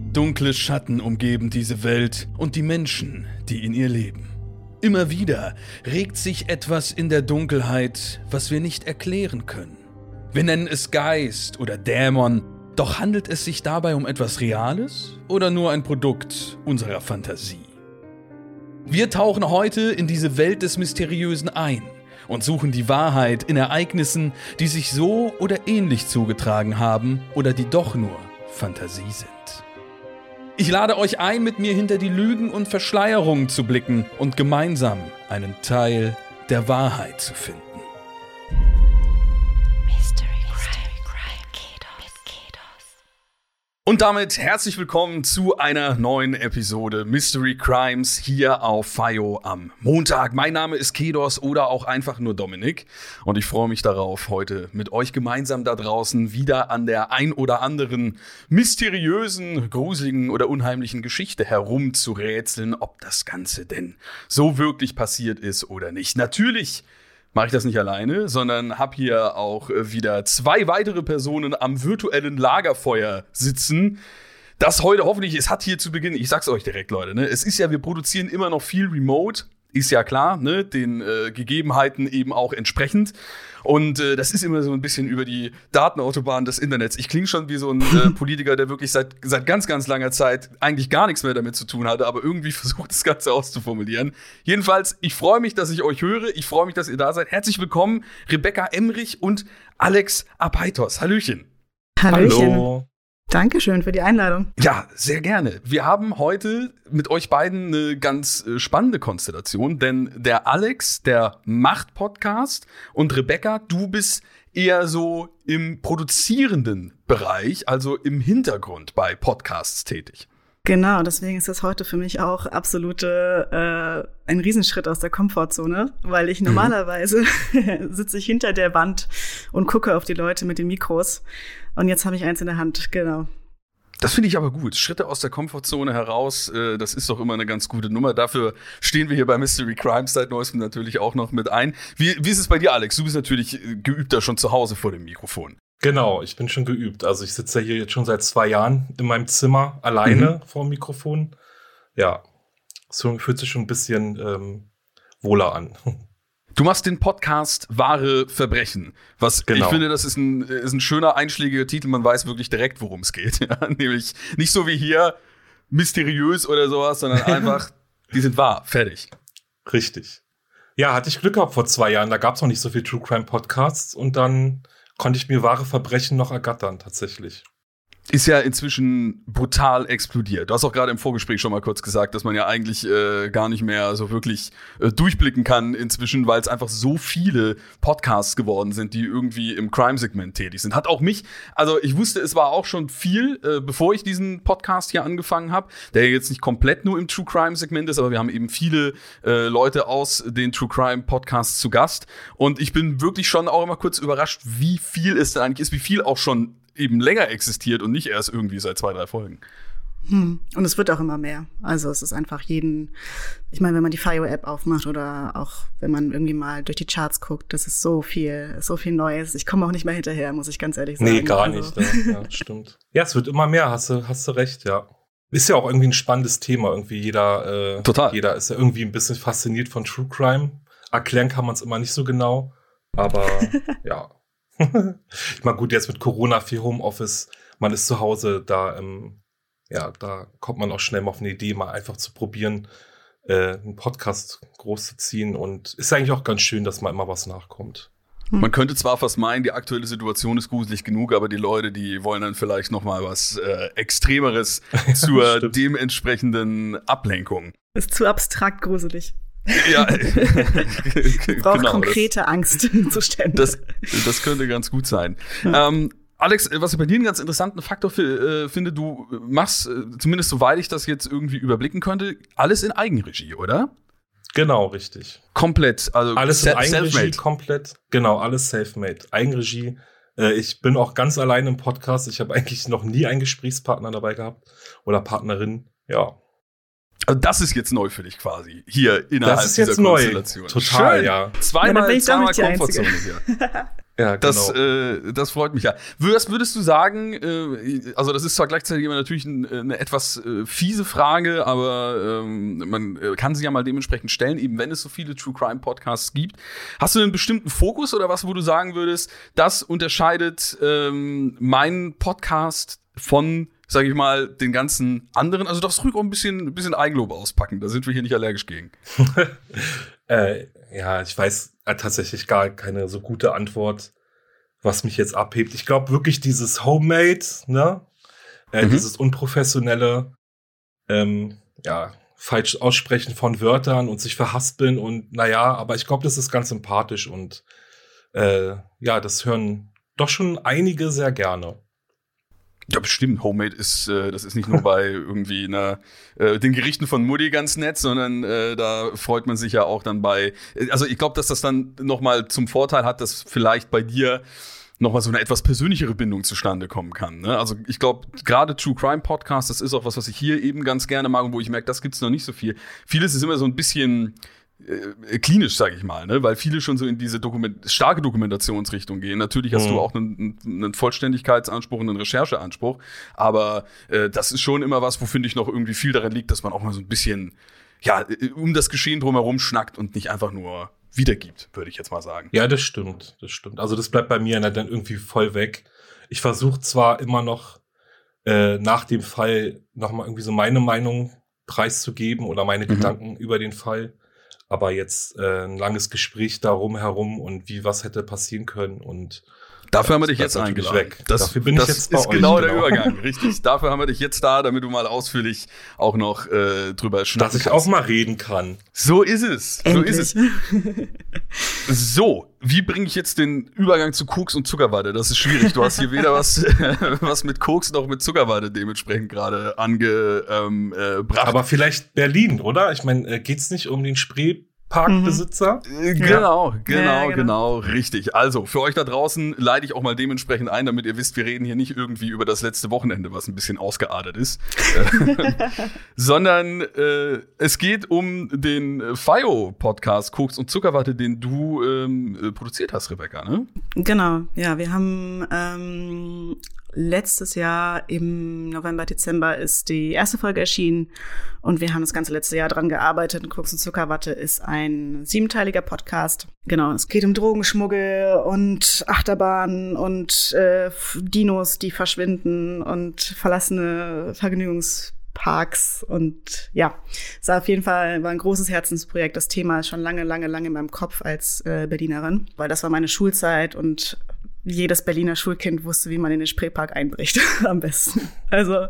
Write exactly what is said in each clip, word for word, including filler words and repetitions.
Dunkle Schatten umgeben diese Welt und die Menschen, die in ihr leben. Immer wieder regt sich etwas in der Dunkelheit, was wir nicht erklären können. Wir nennen es Geist oder Dämon, doch handelt es sich dabei um etwas Reales oder nur ein Produkt unserer Fantasie? Wir tauchen heute in diese Welt des Mysteriösen ein und suchen die Wahrheit in Ereignissen, die sich so oder ähnlich zugetragen haben oder die doch nur Fantasie sind. Ich lade euch ein, mit mir hinter die Lügen und Verschleierungen zu blicken und gemeinsam einen Teil der Wahrheit zu finden. Und damit herzlich willkommen zu einer neuen Episode Mystery Crimes hier auf FIYO am Montag. Mein Name ist Kedos oder auch einfach nur Dominik und ich freue mich darauf, heute mit euch gemeinsam da draußen wieder an der ein oder anderen mysteriösen, gruseligen oder unheimlichen Geschichte herumzurätseln, ob das Ganze denn so wirklich passiert ist oder nicht. Natürlich mache ich das nicht alleine, sondern habe hier auch wieder zwei weitere Personen am virtuellen Lagerfeuer sitzen. Das heute hoffentlich, es hat hier zu Beginn, ich sag's euch direkt, Leute, ne, es ist ja, wir produzieren immer noch viel remote, ist ja klar, ne, den äh, Gegebenheiten eben auch entsprechend. Und äh, das ist immer so ein bisschen über die Datenautobahn des Internets. Ich klinge schon wie so ein äh, Politiker, der wirklich seit, seit ganz, ganz langer Zeit eigentlich gar nichts mehr damit zu tun hatte, aber irgendwie versucht, das Ganze auszuformulieren. Jedenfalls, ich freue mich, dass ich euch höre. Ich freue mich, dass ihr da seid. Herzlich willkommen, Rebecca Emrich und Alex Apaitos. Hallöchen. Hallöchen. Hallo. Dankeschön für die Einladung. Ja, sehr gerne. Wir haben heute mit euch beiden eine ganz äh, spannende Konstellation, denn der Alex, der macht Podcast und Rebecca, du bist eher so im produzierenden Bereich, also im Hintergrund bei Podcasts tätig. Genau, deswegen ist das heute für mich auch absolute äh, ein Riesenschritt aus der Komfortzone, weil ich normalerweise mhm. sitze ich hinter der Wand und gucke auf die Leute mit den Mikros und jetzt habe ich eins in der Hand, genau. Das finde ich aber gut. Schritte aus der Komfortzone heraus, äh, das ist doch immer eine ganz gute Nummer. Dafür stehen wir hier bei Mystery Crimes seit neuestem natürlich auch noch mit ein. Wie, wie ist es bei dir, Alex? Du bist natürlich geübter schon zu Hause vor dem Mikrofon. Genau, ich bin schon geübt. Also ich sitze ja hier jetzt schon seit zwei Jahren in meinem Zimmer alleine mhm. vor dem Mikrofon. Ja, so fühlt sich schon ein bisschen ähm, wohler an. Du machst den Podcast Wahre Verbrechen. Was genau. Ich finde, das ist ein, ist ein schöner, einschlägiger Titel. Man weiß wirklich direkt, worum es geht. Ja, nämlich nicht so wie hier mysteriös oder sowas, sondern einfach, die sind wahr, fertig. Richtig. Ja, hatte ich Glück gehabt vor zwei Jahren. Da gab es noch nicht so viel True Crime Podcasts und dann konnte ich mir wahre Verbrechen noch ergattern, tatsächlich. Ist ja inzwischen brutal explodiert. Du hast auch gerade im Vorgespräch schon mal kurz gesagt, dass man ja eigentlich äh, gar nicht mehr so wirklich äh, durchblicken kann inzwischen, weil es einfach so viele Podcasts geworden sind, die irgendwie im Crime-Segment tätig sind. Hat auch mich, also ich wusste, es war auch schon viel, äh, bevor ich diesen Podcast hier angefangen habe, der jetzt nicht komplett nur im True-Crime-Segment ist, aber wir haben eben viele äh, Leute aus den True-Crime-Podcasts zu Gast. Und ich bin wirklich schon auch immer kurz überrascht, wie viel es da eigentlich ist, wie viel auch schon eben länger existiert und nicht erst irgendwie seit zwei, drei Folgen. Hm. Und es wird auch immer mehr. Also es ist einfach jeden, ich meine, wenn man die FIYO-App aufmacht oder auch wenn man irgendwie mal durch die Charts guckt, das ist so viel, so viel Neues. Ich komme auch nicht mehr hinterher, muss ich ganz ehrlich sagen. Nee, gar also. nicht. Ja, ja, stimmt. Ja, es wird immer mehr, hast du, hast du recht, ja. Ist ja auch irgendwie ein spannendes Thema. Irgendwie jeder, äh, Total. Jeder ist ja irgendwie ein bisschen fasziniert von True Crime. Erklären kann man es immer nicht so genau, aber ja. Ich meine, gut, jetzt mit Corona, viel Homeoffice, man ist zu Hause, da, ähm, ja, da kommt man auch schnell mal auf eine Idee, mal einfach zu probieren, äh, einen Podcast groß zu ziehen. Und ist eigentlich auch ganz schön, dass mal immer was nachkommt. Man könnte zwar fast meinen, die aktuelle Situation ist gruselig genug, aber die Leute, die wollen dann vielleicht noch mal was äh, Extremeres zur dementsprechenden Ablenkung. Ist zu abstrakt gruselig. Ja, braucht genau, konkrete das, Angstzustände. Das, das könnte ganz gut sein. Ja. Ähm, Alex, was ich bei dir einen ganz interessanten Faktor f- äh, finde, du machst, äh, zumindest soweit ich das jetzt irgendwie überblicken könnte, alles in Eigenregie, oder? Genau, richtig. Komplett, also alles in Eigenregie, self-made. Komplett, genau, alles self-made. Eigenregie. Äh, ich bin auch ganz allein im Podcast. Ich habe eigentlich noch nie einen Gesprächspartner dabei gehabt oder Partnerin, ja. Also das ist jetzt neu für dich quasi, hier innerhalb das ist dieser jetzt neu. Konstellation. Total, schön. Ja. Zweimal, ja, zweimal Komfortzone hier. Ja, genau. Das, äh, das freut mich ja. Was würdest du sagen, äh, also das ist zwar gleichzeitig immer natürlich ein, eine etwas äh, fiese Frage, aber ähm, man äh, kann sie ja mal dementsprechend stellen, eben wenn es so viele True Crime Podcasts gibt. Hast du einen bestimmten Fokus oder was, wo du sagen würdest, das unterscheidet ähm, meinen Podcast von, sag ich mal, den ganzen anderen? Also darfst du ruhig auch ein bisschen, ein bisschen Eigenlob auspacken, da sind wir hier nicht allergisch gegen. äh, ja, ich weiß äh, tatsächlich gar keine so gute Antwort, was mich jetzt abhebt. Ich glaube wirklich dieses Homemade, ne? Äh, mhm. Dieses unprofessionelle, ähm, ja, falsch aussprechen von Wörtern und sich verhaspeln und naja, aber ich glaube, das ist ganz sympathisch und äh, ja, das hören doch schon einige sehr gerne. Ja, bestimmt. Homemade ist, äh, das ist nicht nur bei irgendwie einer, äh, den Gerichten von Mutti ganz nett, sondern äh, da freut man sich ja auch dann bei, also ich glaube, dass das dann nochmal zum Vorteil hat, dass vielleicht bei dir nochmal so eine etwas persönlichere Bindung zustande kommen kann. Ne? Also ich glaube, gerade True Crime Podcast, das ist auch was, was ich hier eben ganz gerne mag und wo ich merke, das gibt's noch nicht so viel. Vieles ist immer so ein bisschen äh, klinisch, sage ich mal, ne? Weil viele schon so in diese Dokument- starke Dokumentationsrichtung gehen. Natürlich hast mhm. du auch einen, einen Vollständigkeitsanspruch und einen Rechercheanspruch, aber äh, das ist schon immer was, wo, finde ich, noch irgendwie viel daran liegt, dass man auch mal so ein bisschen ja um das Geschehen drumherum schnackt und nicht einfach nur wiedergibt, würde ich jetzt mal sagen. Ja, das stimmt, das stimmt. Also das bleibt bei mir dann irgendwie voll weg. Ich versuche zwar immer noch äh, nach dem Fall nochmal irgendwie so meine Meinung preiszugeben oder meine mhm. Gedanken über den Fall, aber jetzt äh, ein langes Gespräch darum herum und wie was hätte passieren können und dafür haben wir dich jetzt eingeladen. Weg. Das, Dafür bin das ich jetzt bei ist euch, genau, genau der Übergang, richtig. Dafür haben wir dich jetzt da, damit du mal ausführlich auch noch äh, drüber schnacken Dass ich kannst. auch mal reden kann. So ist es. Endlich. So ist es. So, wie bringe ich jetzt den Übergang zu Koks und Zuckerwatte? Das ist schwierig. Du hast hier weder was, was mit Koks noch mit Zuckerwatte dementsprechend gerade angebracht. Ähm, äh, Aber vielleicht Berlin, oder? Ich meine, äh, geht's nicht um den Spree? Parkbesitzer? Mhm. Genau, ja. genau, Ja, genau, genau, richtig. Also, für euch da draußen leite ich auch mal dementsprechend ein, damit ihr wisst, wir reden hier nicht irgendwie über das letzte Wochenende, was ein bisschen ausgeartet ist, sondern äh, es geht um den FIO-Podcast Koks und Zuckerwatte, den du ähm, produziert hast, Rebecca, ne? Genau, ja, wir haben ähm, letztes Jahr im November, Dezember ist die erste Folge erschienen und wir haben das ganze letzte Jahr dran gearbeitet. Koks und Zuckerwatte ist ein siebenteiliger Podcast. Genau, es geht um Drogenschmuggel und Achterbahnen und äh, Dinos, die verschwinden und verlassene Vergnügungsparks und ja, es war auf jeden Fall war ein großes Herzensprojekt. Das Thema ist schon lange, lange, lange in meinem Kopf als äh, Berlinerin, weil das war meine Schulzeit und jedes Berliner Schulkind wusste, wie man in den Spreepark einbricht, am besten. Also,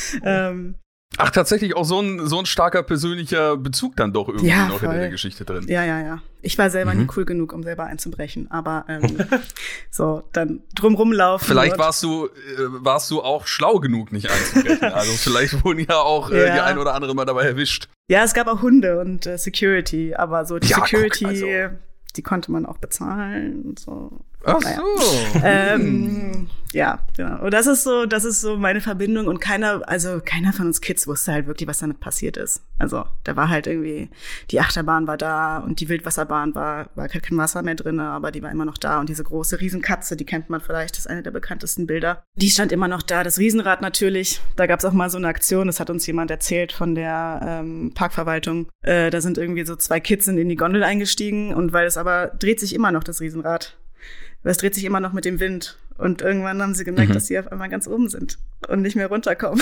ähm, Ach, tatsächlich auch so ein, so ein starker persönlicher Bezug dann doch irgendwie ja, noch voll. in der Geschichte drin. Ja, ja, ja. Ich war selber Mhm. nie cool genug, um selber einzubrechen, aber ähm, so, dann drumrum laufen. Vielleicht warst du, äh, warst du auch schlau genug, nicht einzubrechen. Also vielleicht wurden ja auch äh, Ja. die ein oder andere mal dabei erwischt. Ja, es gab auch Hunde und äh, Security, aber so die Ja, Security, guck, also. die konnte man auch bezahlen und so. Ach Naja. so. Ähm, ja, genau. Und das ist so, das ist so meine Verbindung und keiner, also keiner von uns Kids wusste halt wirklich, was damit passiert ist. Also da war halt irgendwie, die Achterbahn war da und die Wildwasserbahn war, war kein Wasser mehr drin, aber die war immer noch da und diese große Riesenkatze, die kennt man vielleicht, das ist eine der bekanntesten Bilder. Die stand immer noch da, das Riesenrad natürlich. Da gab es auch mal so eine Aktion, das hat uns jemand erzählt von der ähm, Parkverwaltung. Äh, da sind irgendwie so zwei Kids sind in die Gondel eingestiegen und weil es aber dreht sich immer noch das Riesenrad. Es dreht sich immer noch mit dem Wind. Und irgendwann haben sie gemerkt, Mhm. dass sie auf einmal ganz oben sind und nicht mehr runterkommen.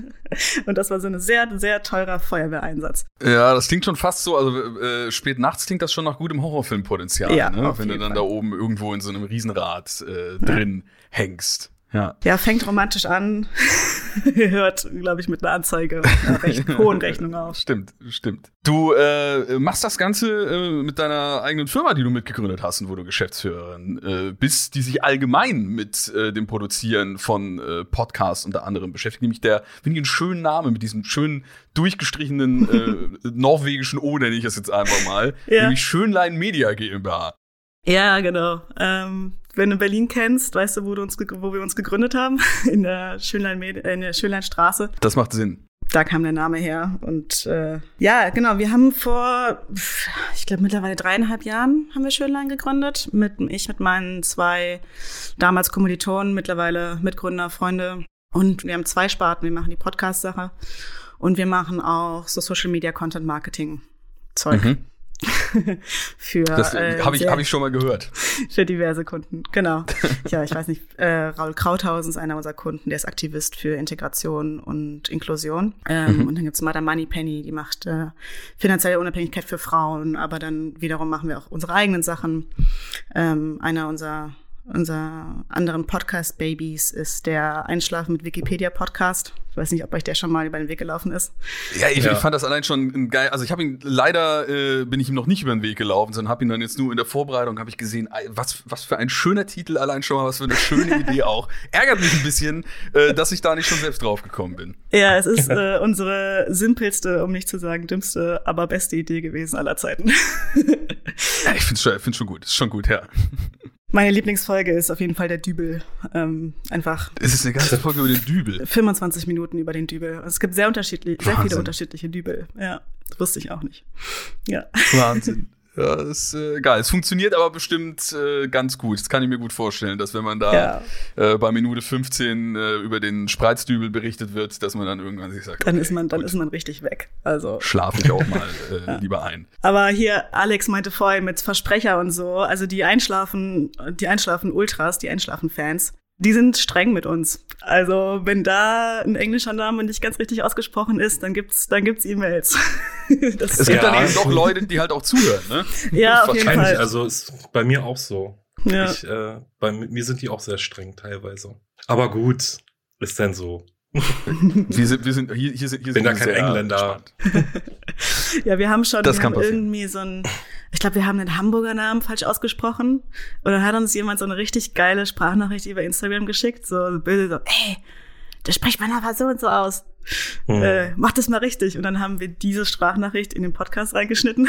Und das war so ein sehr, sehr teurer Feuerwehreinsatz. Ja, das klingt schon fast so, also äh, spät nachts klingt das schon nach gutem Horrorfilmpotenzial, Ja, ne? auf Wenn du jeden dann Fall. da oben irgendwo in so einem Riesenrad äh, drin hängst. Ja. Ja, fängt romantisch an, hört, glaube ich, mit einer Anzeige einer recht hohen Rechnung auf. Stimmt, stimmt. Du äh, machst das Ganze äh, mit deiner eigenen Firma, die du mitgegründet hast und wo du Geschäftsführerin äh, bist, die sich allgemein mit äh, dem Produzieren von äh, Podcasts unter anderem beschäftigt. Nämlich der, finde ich, einen schönen Namen mit diesem schönen durchgestrichenen äh, norwegischen O, nenne ich es jetzt einfach mal. Ja. Nämlich Schönlein Media GmbH. Ja, genau. Ähm, wenn du Berlin kennst, weißt du, wo, du uns, ge- wo wir uns gegründet haben? In der Schönlein, in der Schönleinstraße. Das macht Sinn. da kam der Name her. Und äh, ja, genau, wir haben vor, ich glaube mittlerweile dreieinhalb Jahren haben wir Schönlein gegründet. Mit, ich mit meinen zwei damals Kommilitonen, mittlerweile Mitgründer, Freunde. Und wir haben zwei Sparten. Wir machen die Podcast-Sache und wir machen auch so Social-Media-Content-Marketing-Zeug. Mhm. für das äh, habe ich, hab ich schon mal gehört. Für diverse Kunden, genau. Ja, ich weiß nicht, äh, Raul Krauthausen ist einer unserer Kunden, der ist Aktivist für Integration und Inklusion. Ähm, mhm. Und dann gibt's Madame Moneypenny, die macht äh, finanzielle Unabhängigkeit für Frauen, aber dann wiederum machen wir auch unsere eigenen Sachen. Ähm, einer unserer Unser anderen Podcast-Babys ist der Einschlafen mit Wikipedia-Podcast. Ich weiß nicht, ob euch der schon mal über den Weg gelaufen ist. Ja, ich, ja. ich fand das allein schon geil. Also ich habe ihn, leider äh, bin ich ihm noch nicht über den Weg gelaufen, sondern habe ihn dann jetzt nur in der Vorbereitung, habe ich gesehen, was, was für ein schöner Titel allein schon mal, was für eine schöne Idee auch. Ärgert mich ein bisschen, äh, dass ich da nicht schon selbst drauf gekommen bin. Ja, es ist äh, unsere simpelste, um nicht zu sagen dümmste, aber beste Idee gewesen aller Zeiten. Ja, ich finde es schon, find's schon gut, ist schon gut, ja. Meine Lieblingsfolge ist auf jeden Fall der Dübel. Ähm, einfach. Es ist eine ganze Folge über den Dübel. fünfundzwanzig Minuten über den Dübel. Es gibt sehr unterschiedlich, sehr viele unterschiedliche Dübel. Ja, das wusste ich auch nicht. Ja. Wahnsinn. Ja, das ist äh, geil. Es funktioniert aber bestimmt äh, ganz gut. Das kann ich mir gut vorstellen, dass wenn man da ja. äh, bei Minute fünfzehn äh, über den Spreizdübel berichtet wird, dass man dann irgendwann sich sagt, dann okay, ist man, dann gut. ist man richtig weg. Also schlafe ich auch mal äh, ja. lieber ein. Aber hier, Alex meinte vorhin mit Versprecher und so, also die Einschlafen, die Einschlafen-Ultras, die Einschlafen-Fans, die sind streng mit uns. Also wenn da ein englischer Name nicht ganz richtig ausgesprochen ist, dann gibt's dann gibt's E-Mails. Es gibt ja. dann eben doch Leute, die halt auch zuhören, ne? Ja, auf jeden Fall. Also ist bei mir auch so. Ja. Ich, äh, bei mir sind die auch sehr streng teilweise. Aber gut, ist denn so. wir sind, wir sind hier, hier sind, hier bin sind da kein Engländer. Ja, wir haben schon das wir kann haben irgendwie so ein, ich glaube, wir haben den Hamburger Namen falsch ausgesprochen. Und dann hat uns jemand so eine richtig geile Sprachnachricht über Instagram geschickt, so böse, so, ey, das spricht man aber so und so aus. Hm. Äh, mach das mal richtig. Und dann haben wir diese Sprachnachricht in den Podcast reingeschnitten.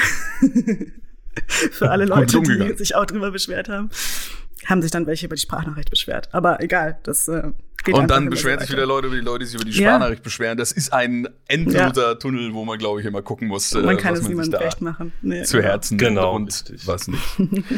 Für alle Leute, die sich auch drüber beschwert haben. Haben sich dann welche über die Sprachnachricht beschwert. Aber egal, das äh, geht Und dann beschweren so sich wieder Leute über die Leute, die sich über die Sprachnachricht ja. beschweren. Das ist ein endloser ja. Tunnel, wo man, glaube ich, immer gucken muss, man äh, kann was es man niemandem sich da recht machen. Nee, zu Herzen nimmt genau, und richtig. Was nicht.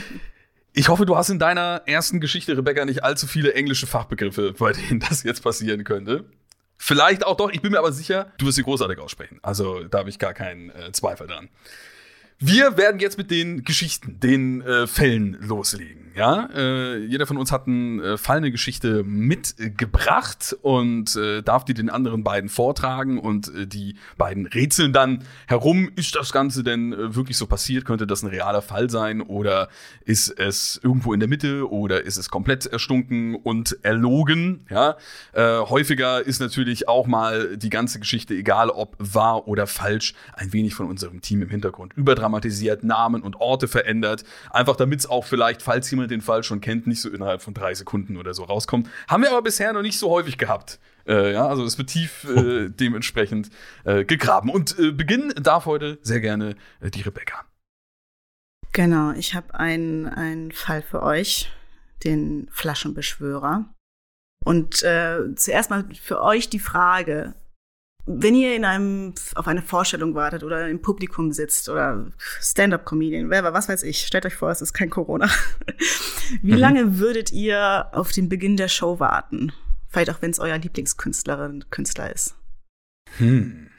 Ich hoffe, du hast in deiner ersten Geschichte, Rebecca, nicht allzu viele englische Fachbegriffe, bei denen das jetzt passieren könnte. Vielleicht auch doch, ich bin mir aber sicher, du wirst sie großartig aussprechen. Also da habe ich gar keinen äh, Zweifel dran. Wir werden jetzt mit den Geschichten, den äh, Fällen loslegen. Ja, äh, jeder von uns hat einen äh, Fall, eine Geschichte mitgebracht und äh, darf die den anderen beiden vortragen und äh, die beiden rätseln dann herum. Ist das Ganze denn äh, wirklich so passiert? Könnte das ein realer Fall sein oder ist es irgendwo in der Mitte oder ist es komplett erstunken und erlogen? Ja, äh, häufiger ist natürlich auch mal die ganze Geschichte, egal ob wahr oder falsch, ein wenig von unserem Team im Hintergrund überdramatisiert, Namen und Orte verändert, einfach damit es auch vielleicht, falls jemand den Fall schon kennt, nicht so innerhalb von drei Sekunden oder so rauskommt. Haben wir aber bisher noch nicht so häufig gehabt. Äh, ja, also es wird tief äh, dementsprechend äh, gegraben. Und äh, beginnen darf heute sehr gerne äh, die Rebecca. Genau, ich habe einen, einen Fall für euch, den Flaschenbeschwörer. Und äh, zuerst mal für euch die Frage, wenn ihr in einem, auf eine Vorstellung wartet oder im Publikum sitzt oder Stand-up-Comedian, wer, was weiß ich, stellt euch vor, es ist kein Corona. Wie mhm. lange würdet ihr auf den Beginn der Show warten? Vielleicht auch, wenn es euer Lieblingskünstlerin, Künstler ist. Hm.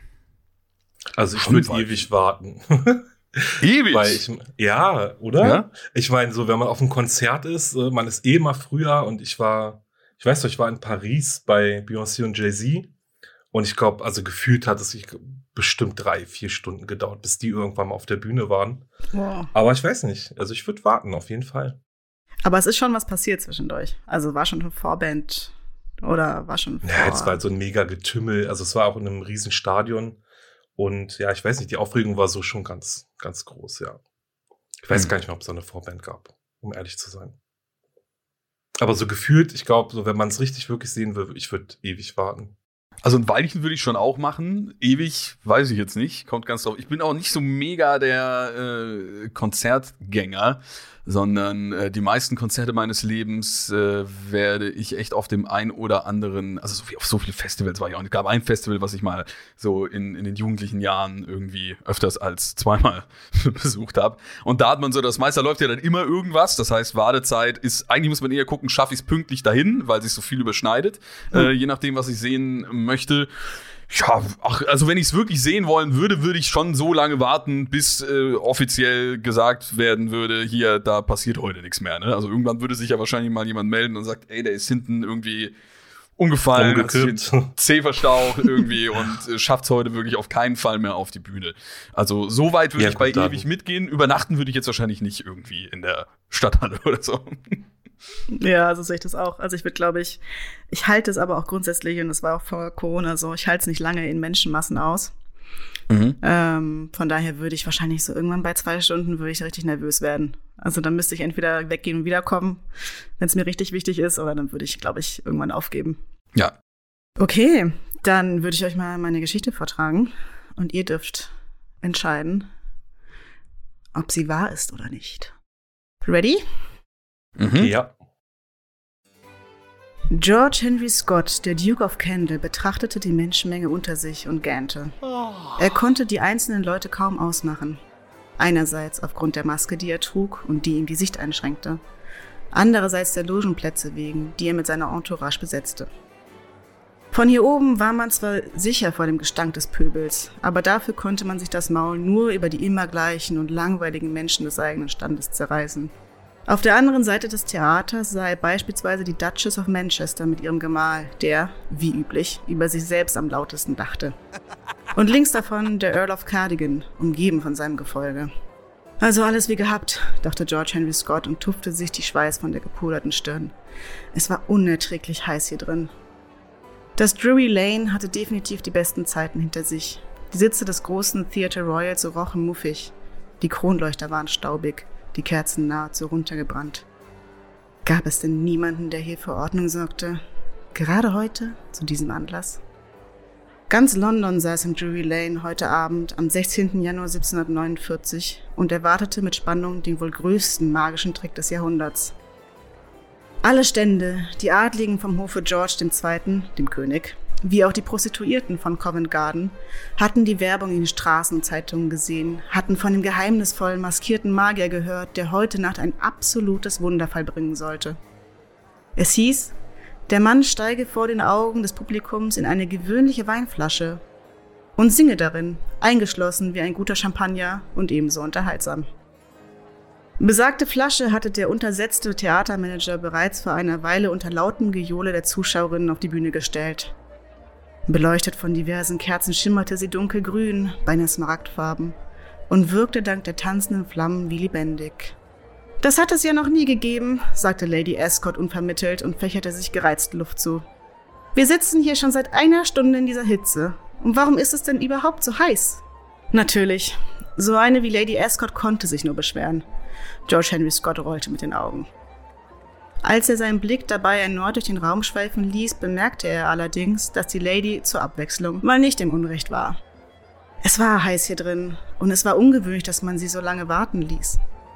Also ich würde ewig warten. Ewig? Weil ich, ja, oder? Ja? Ich meine, so, wenn man auf einem Konzert ist, man ist eh mal früher und ich war, ich weiß noch, ich war in Paris bei Beyoncé und Jay-Z. Und ich glaube, also gefühlt hat es sich bestimmt drei, vier Stunden gedauert, bis die irgendwann mal auf der Bühne waren. Wow. Aber ich weiß nicht. Also ich würde warten, auf jeden Fall. Aber es ist schon was passiert zwischendurch. Also war schon eine Vorband oder war schon vor... Ja, es war halt so ein mega Getümmel. Also es war auch in einem riesen Stadion. Und ja, ich weiß nicht, die Aufregung war so schon ganz, ganz groß, ja. Ich weiß hm. gar nicht mehr, ob es da eine Vorband gab, um ehrlich zu sein. Aber so gefühlt, ich glaube, so wenn man es richtig wirklich sehen will, ich würde ewig warten. Also ein Weilchen würde ich schon auch machen. Ewig weiß ich jetzt nicht. Kommt ganz drauf. Ich bin auch nicht so mega der äh, Konzertgänger. sondern äh, die meisten Konzerte meines Lebens äh, werde ich echt auf dem ein oder anderen, also so viel, auf so viele Festivals war ich auch nicht. Es gab ein Festival, was ich mal so in, in den jugendlichen Jahren irgendwie öfters als zweimal besucht habe. Und da hat man so, das meiste läuft ja dann immer irgendwas. Das heißt, Wartezeit ist, eigentlich muss man eher gucken, schaffe ich es pünktlich dahin, weil sich so viel überschneidet, mhm. äh, je nachdem, was ich sehen möchte. Ja, ach, also wenn ich es wirklich sehen wollen würde, würde ich schon so lange warten, bis äh, offiziell gesagt werden würde, hier, da passiert heute nichts mehr. Ne? Also irgendwann würde sich ja wahrscheinlich mal jemand melden und sagt, ey, der ist hinten irgendwie umgefallen, hat sich den Zeh verstaucht irgendwie und äh, schafft es heute wirklich auf keinen Fall mehr auf die Bühne. Also so weit würde ja, ich bei dann. ewig mitgehen. Übernachten würde ich jetzt wahrscheinlich nicht irgendwie in der Stadthalle oder so. Ja, also sehe ich das auch. Also ich würde, glaube ich, ich halte es aber auch grundsätzlich, und das war auch vor Corona so, ich halte es nicht lange in Menschenmassen aus. Mhm. Ähm, von daher würde ich wahrscheinlich so irgendwann bei zwei Stunden würde ich richtig nervös werden. Also dann müsste ich entweder weggehen und wiederkommen, wenn es mir richtig wichtig ist, oder dann würde ich, glaube ich, irgendwann aufgeben. Ja. Okay, dann würde ich euch mal meine Geschichte vortragen und ihr dürft entscheiden, ob sie wahr ist oder nicht. Ready? Mhm. Ja. George Henry Scott, der Duke of Kendall, betrachtete die Menschenmenge unter sich und gähnte. Er konnte die einzelnen Leute kaum ausmachen. Einerseits aufgrund der Maske, die er trug und die ihm die Sicht einschränkte. Andererseits der Logenplätze wegen, die er mit seiner Entourage besetzte. Von hier oben war man zwar sicher vor dem Gestank des Pöbels, aber dafür konnte man sich das Maul nur über die immer gleichen und langweiligen Menschen des eigenen Standes zerreißen. Auf der anderen Seite des Theaters sah er beispielsweise die Duchess of Manchester mit ihrem Gemahl, der, wie üblich, über sich selbst am lautesten lachte. Und links davon der Earl of Cardigan, umgeben von seinem Gefolge. Also alles wie gehabt, dachte George Henry Scott und tupfte sich die Schweiß von der gepuderten Stirn. Es war unerträglich heiß hier drin. Das Drury Lane hatte definitiv die besten Zeiten hinter sich. Die Sitze des großen Theatre Royal so rochen muffig. Die Kronleuchter waren staubig. Die Kerzen nahezu runtergebrannt. Gab es denn niemanden, der hier für Ordnung sorgte? Gerade heute, zu diesem Anlass? Ganz London saß im Drury Lane heute Abend am sechzehnten Januar siebzehnhundertneunundvierzig und erwartete mit Spannung den wohl größten magischen Trick des Jahrhunderts. Alle Stände, die Adligen vom Hofe George der Zweite., dem König, wie auch die Prostituierten von Covent Garden, hatten die Werbung in den Straßen und Zeitungen gesehen, hatten von dem geheimnisvollen, maskierten Magier gehört, der heute Nacht ein absolutes Wunder vollbringen sollte. Es hieß, der Mann steige vor den Augen des Publikums in eine gewöhnliche Weinflasche und singe darin, eingeschlossen wie ein guter Champagner und ebenso unterhaltsam. Besagte Flasche hatte der untersetzte Theatermanager bereits vor einer Weile unter lautem Gejohle der Zuschauerinnen auf die Bühne gestellt. Beleuchtet von diversen Kerzen schimmerte sie dunkelgrün, beinahe smaragdfarben, und wirkte dank der tanzenden Flammen wie lebendig. »Das hat es ja noch nie gegeben«, sagte Lady Ascot unvermittelt und fächerte sich gereizt Luft zu. »Wir sitzen hier schon seit einer Stunde in dieser Hitze. Und warum ist es denn überhaupt so heiß?« Natürlich, so eine wie Lady Ascot konnte sich nur beschweren. George Henry Scott rollte mit den Augen. Als er seinen Blick dabei erneut durch den Raum schweifen ließ, bemerkte er allerdings, dass die Lady zur Abwechslung mal nicht im Unrecht war. Es war heiß hier drin und es war ungewöhnlich, dass man sie so lange warten ließ.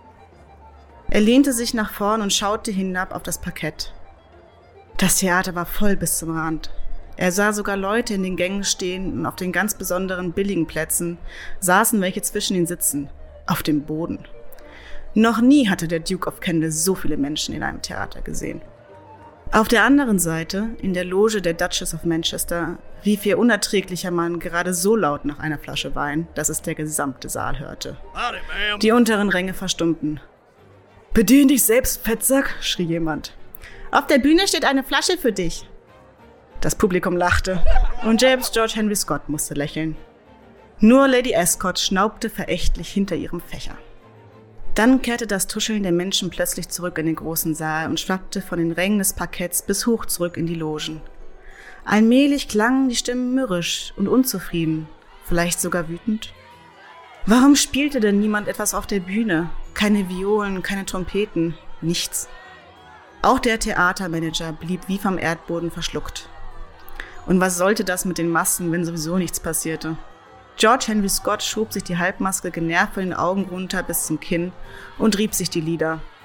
Er lehnte sich nach vorn und schaute hinab auf das Parkett. Das Theater war voll bis zum Rand. Er sah sogar Leute in den Gängen stehen und auf den ganz besonderen billigen Plätzen saßen welche zwischen den Sitzen, auf dem Boden. Noch nie hatte der Duke of Kendall so viele Menschen in einem Theater gesehen. Auf der anderen Seite, in der Loge der Duchess of Manchester, rief ihr unerträglicher Mann gerade so laut nach einer Flasche Wein, dass es der gesamte Saal hörte. Die unteren Ränge verstummten. »Bedien dich selbst, Fettsack«, schrie jemand. »Auf der Bühne steht eine Flasche für dich.« Das Publikum lachte und selbst George Henry Scott musste lächeln. Nur Lady Ascot schnaubte verächtlich hinter ihrem Fächer. Dann kehrte das Tuscheln der Menschen plötzlich zurück in den großen Saal und schwappte von den Rängen des Parketts bis hoch zurück in die Logen. Allmählich klangen die Stimmen mürrisch und unzufrieden, vielleicht sogar wütend. Warum spielte denn niemand etwas auf der Bühne? Keine Violen, keine Trompeten, nichts. Auch der Theatermanager blieb wie vom Erdboden verschluckt. Und was sollte das mit den Massen, wenn sowieso nichts passierte? George Henry Scott schob sich die Halbmaske genervt von den Augen runter bis zum Kinn und rieb sich die Lider.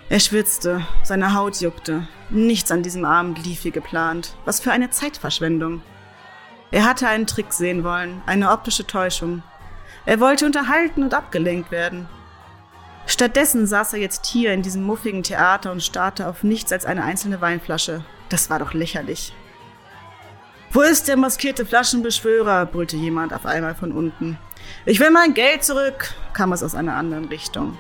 Er schwitzte, seine Haut juckte. Nichts an diesem Abend lief wie geplant. Was für eine Zeitverschwendung. Er hatte einen Trick sehen wollen, eine optische Täuschung. Er wollte unterhalten und abgelenkt werden. Stattdessen saß er jetzt hier in diesem muffigen Theater und starrte auf nichts als eine einzelne Weinflasche. Das war doch lächerlich. »Wo ist der maskierte Flaschenbeschwörer?« brüllte jemand auf einmal von unten. »Ich will mein Geld zurück«, kam es aus einer anderen Richtung.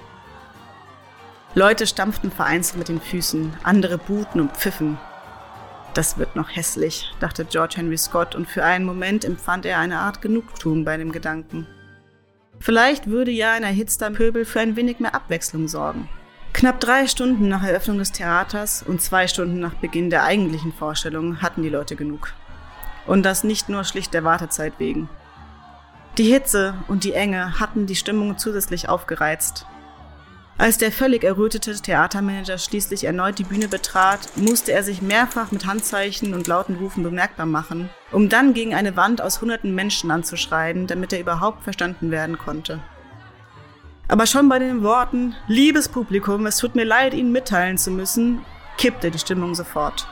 Leute stampften vereinzelt mit den Füßen, andere buhten und pfiffen. Das wird noch hässlich, dachte George Henry Scott, und für einen Moment empfand er eine Art Genugtuung bei dem Gedanken. Vielleicht würde ja ein erhitzter Pöbel für ein wenig mehr Abwechslung sorgen. Knapp drei Stunden nach Eröffnung des Theaters und zwei Stunden nach Beginn der eigentlichen Vorstellung hatten die Leute genug. Und das nicht nur schlicht der Wartezeit wegen. Die Hitze und die Enge hatten die Stimmung zusätzlich aufgereizt. Als der völlig errötete Theatermanager schließlich erneut die Bühne betrat, musste er sich mehrfach mit Handzeichen und lauten Rufen bemerkbar machen, um dann gegen eine Wand aus hunderten Menschen anzuschreien, damit er überhaupt verstanden werden konnte. Aber schon bei den Worten »Liebes Publikum, es tut mir leid, Ihnen mitteilen zu müssen«, kippte die Stimmung sofort.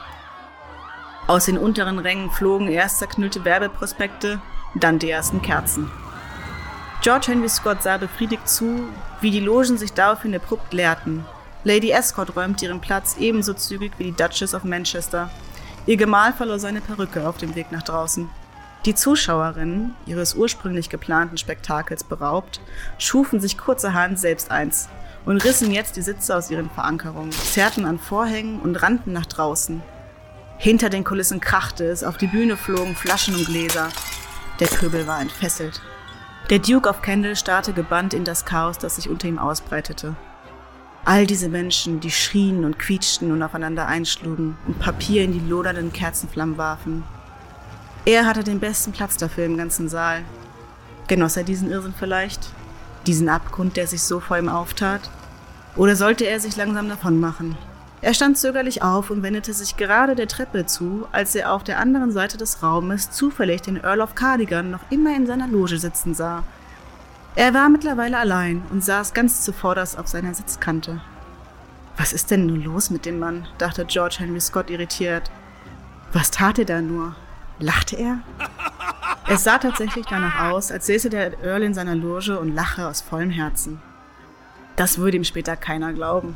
Aus den unteren Rängen flogen erst zerknüllte Werbeprospekte, dann die ersten Kerzen. George Henry Scott sah befriedigt zu, wie die Logen sich daraufhin abrupt leerten. Lady Escott räumte ihren Platz ebenso zügig wie die Duchess of Manchester. Ihr Gemahl verlor seine Perücke auf dem Weg nach draußen. Die Zuschauerinnen, ihres ursprünglich geplanten Spektakels beraubt, schufen sich kurzerhand selbst eins und rissen jetzt die Sitze aus ihren Verankerungen, zerrten an Vorhängen und rannten nach draußen. Hinter den Kulissen krachte es, auf die Bühne flogen Flaschen und Gläser. Der Pöbel war entfesselt. Der Duke of Kendal starrte gebannt in das Chaos, das sich unter ihm ausbreitete. All diese Menschen, die schrien und quietschten und aufeinander einschlugen und Papier in die lodernden Kerzenflammen warfen. Er hatte den besten Platz dafür im ganzen Saal. Genoss er diesen Irrsinn vielleicht? Diesen Abgrund, der sich so vor ihm auftat? Oder sollte er sich langsam davon machen? Er stand zögerlich auf und wendete sich gerade der Treppe zu, als er auf der anderen Seite des Raumes zufällig den Earl of Cardigan noch immer in seiner Loge sitzen sah. Er war mittlerweile allein und saß ganz zuvorderst auf seiner Sitzkante. »Was ist denn nun los mit dem Mann?« dachte George Henry Scott irritiert. Was tat er da nur? Lachte er? Es sah tatsächlich danach aus, als säße der Earl in seiner Loge und lache aus vollem Herzen. Das würde ihm später keiner glauben.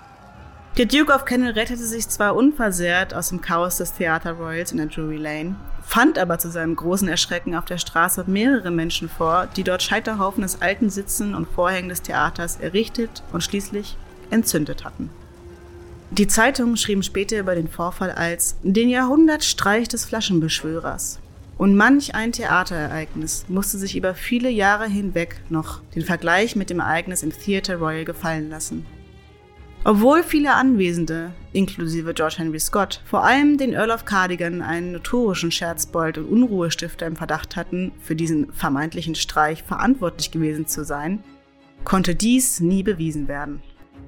Der Duke of Kendal rettete sich zwar unversehrt aus dem Chaos des Theater Royals in der Drury Lane, fand aber zu seinem großen Erschrecken auf der Straße mehrere Menschen vor, die dort Scheiterhaufen des alten Sitzen und Vorhängen des Theaters errichtet und schließlich entzündet hatten. Die Zeitungen schrieben später über den Vorfall als den Jahrhundertstreich des Flaschenbeschwörers. Und manch ein Theaterereignis musste sich über viele Jahre hinweg noch den Vergleich mit dem Ereignis im Theater Royal gefallen lassen. Obwohl viele Anwesende, inklusive George Henry Scott, vor allem den Earl of Cardigan, einen notorischen Scherzbold und Unruhestifter im Verdacht hatten, für diesen vermeintlichen Streich verantwortlich gewesen zu sein, konnte dies nie bewiesen werden.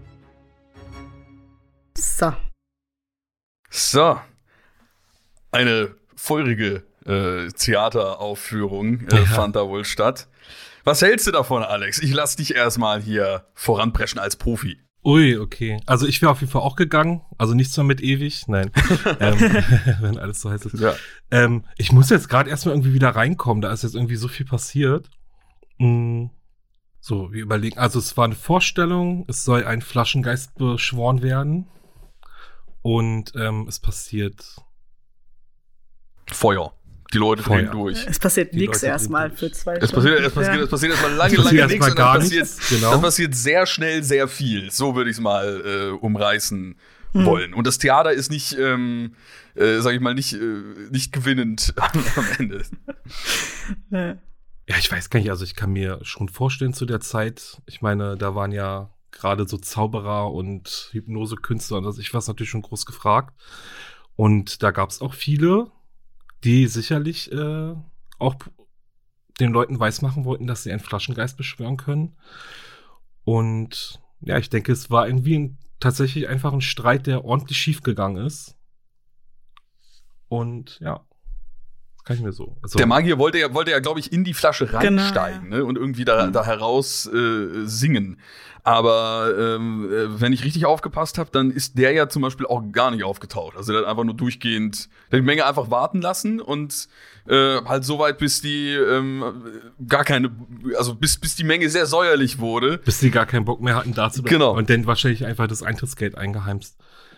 So. So. Eine feurige äh, Theateraufführung äh, ja. fand da wohl statt. Was hältst du davon, Alex? Ich lass dich erstmal hier voranpreschen als Profi. Ui, okay. Also ich wäre auf jeden Fall auch gegangen. Also nichts mehr mit ewig. Nein. ähm, wenn alles so heiß ist. Ja. Ähm, ich muss jetzt gerade erstmal irgendwie wieder reinkommen. Da ist jetzt irgendwie so viel passiert. Mm. So, wir überlegen. Also es war eine Vorstellung. Es soll ein Flaschengeist beschworen werden. Und ähm, es passiert Feuer. Die Leute Feuer. drehen durch. Es passiert nichts erstmal für zwei es Stunden. Passiert, es, passiert, ja. es passiert erstmal lange, lange nichts. Und dann passiert, genau. dann passiert sehr schnell sehr viel. So würde ich es mal äh, umreißen hm. wollen. Und das Theater ist nicht, ähm, äh, sag ich mal, nicht, äh, nicht gewinnend am Ende. Ja. Ja, ich weiß gar nicht. Also ich kann mir schon vorstellen zu der Zeit, ich meine, da waren ja gerade so Zauberer und Hypnosekünstler und das, ich war natürlich schon groß gefragt. Und da gab es auch viele, die sicherlich äh, auch den Leuten weismachen wollten, dass sie einen Flaschengeist beschwören können. Und ja, ich denke, es war irgendwie ein, tatsächlich einfach ein Streit, der ordentlich schief gegangen ist. Und ja, Kann ich mir so. Also, der Magier wollte ja, wollte ja, glaube ich, in die Flasche reinsteigen, genau, ja. ne, und irgendwie da, da heraus äh, singen. Aber ähm, wenn ich richtig aufgepasst habe, dann ist der ja zum Beispiel auch gar nicht aufgetaucht. Also der hat einfach nur durchgehend der hat die Menge einfach warten lassen und äh, halt so weit, bis die ähm, gar keine, also bis, bis die Menge sehr säuerlich wurde. Bis die gar keinen Bock mehr hatten dazu. Genau. Und dann wahrscheinlich einfach das Eintrittsgeld eingeheimst.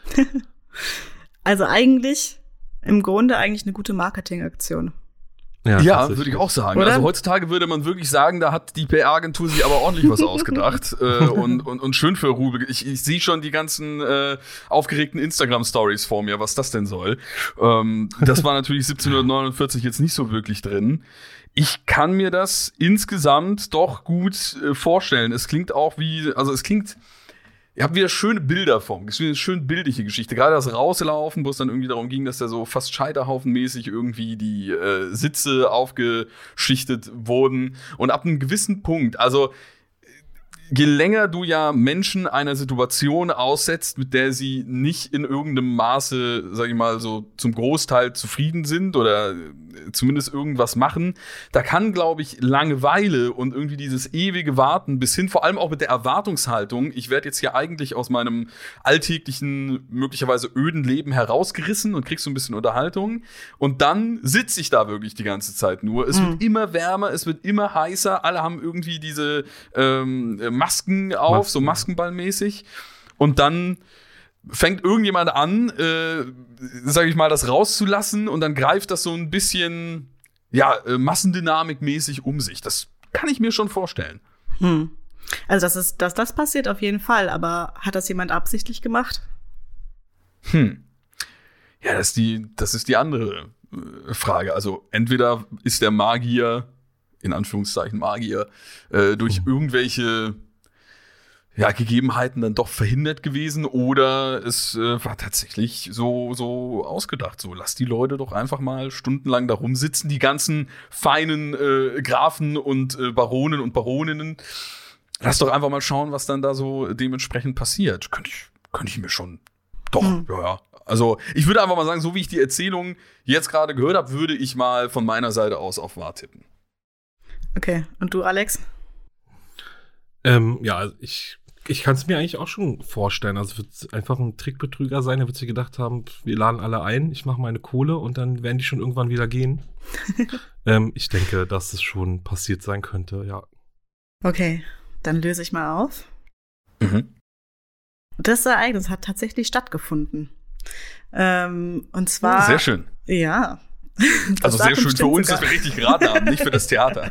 Also eigentlich, im Grunde eigentlich eine gute Marketingaktion. Ja, ja würde ich auch sagen. Oder? Also heutzutage würde man wirklich sagen, da hat die P R-Agentur sich aber ordentlich was ausgedacht. äh, und, und, und schön für Rube. Ich, ich sehe schon die ganzen äh, aufgeregten Instagram-Stories vor mir, was das denn soll. Ähm, das war natürlich siebzehnhundertneunundvierzig jetzt nicht so wirklich drin. Ich kann mir das insgesamt doch gut äh, vorstellen. Es klingt auch wie, also es klingt Ihr habt wieder schöne Bilder vom. Es ist eine schön bildliche Geschichte. Gerade das Rauslaufen, wo es dann irgendwie darum ging, dass da so fast scheiterhaufenmäßig irgendwie die äh, Sitze aufgeschichtet wurden. Und ab einem gewissen Punkt, also je länger du ja Menschen einer Situation aussetzt, mit der sie nicht in irgendeinem Maße, sag ich mal, so zum Großteil zufrieden sind oder zumindest irgendwas machen, da kann, glaube ich, Langeweile und irgendwie dieses ewige Warten bis hin, vor allem auch mit der Erwartungshaltung, ich werde jetzt hier eigentlich aus meinem alltäglichen, möglicherweise öden Leben herausgerissen und krieg so ein bisschen Unterhaltung und dann sitze ich da wirklich die ganze Zeit nur. Es mhm. wird immer wärmer, es wird immer heißer, alle haben irgendwie diese ähm, Masken auf, Masken. so Maskenballmäßig. Und dann fängt irgendjemand an, äh, sag ich mal, das rauszulassen und dann greift das so ein bisschen, ja, äh, Massendynamik-mäßig um sich. Das kann ich mir schon vorstellen. Hm. Also, dass, es, dass das passiert, auf jeden Fall. Aber hat das jemand absichtlich gemacht? Hm. Ja, das ist die, das ist die andere äh, Frage. Also, entweder ist der Magier, in Anführungszeichen Magier, äh, durch mhm. irgendwelche ja, Gegebenheiten dann doch verhindert gewesen oder es äh, war tatsächlich so, so ausgedacht. So, lass die Leute doch einfach mal stundenlang da rumsitzen, die ganzen feinen äh, Grafen und äh, Baronen und Baroninnen. Lass doch einfach mal schauen, was dann da so dementsprechend passiert. Könnte ich, könnte ich mir schon. Doch, hm. ja, ja. Also, ich würde einfach mal sagen, so wie ich die Erzählung jetzt gerade gehört habe, würde ich mal von meiner Seite aus auf wahr tippen. Okay, und du, Alex? Ähm, ja, also ich Ich kann es mir eigentlich auch schon vorstellen. Also wird es einfach ein Trickbetrüger sein, der wird sich gedacht haben, wir laden alle ein, ich mache meine Kohle und dann werden die schon irgendwann wieder gehen. ähm, ich denke, dass es schon passiert sein könnte, ja. Okay, dann löse ich mal auf. Mhm. Das Ereignis hat tatsächlich stattgefunden. Ähm, und zwar. Sehr schön. Ja. Also sehr schön für uns, sogar. Dass wir richtig geraten haben, nicht für das Theater.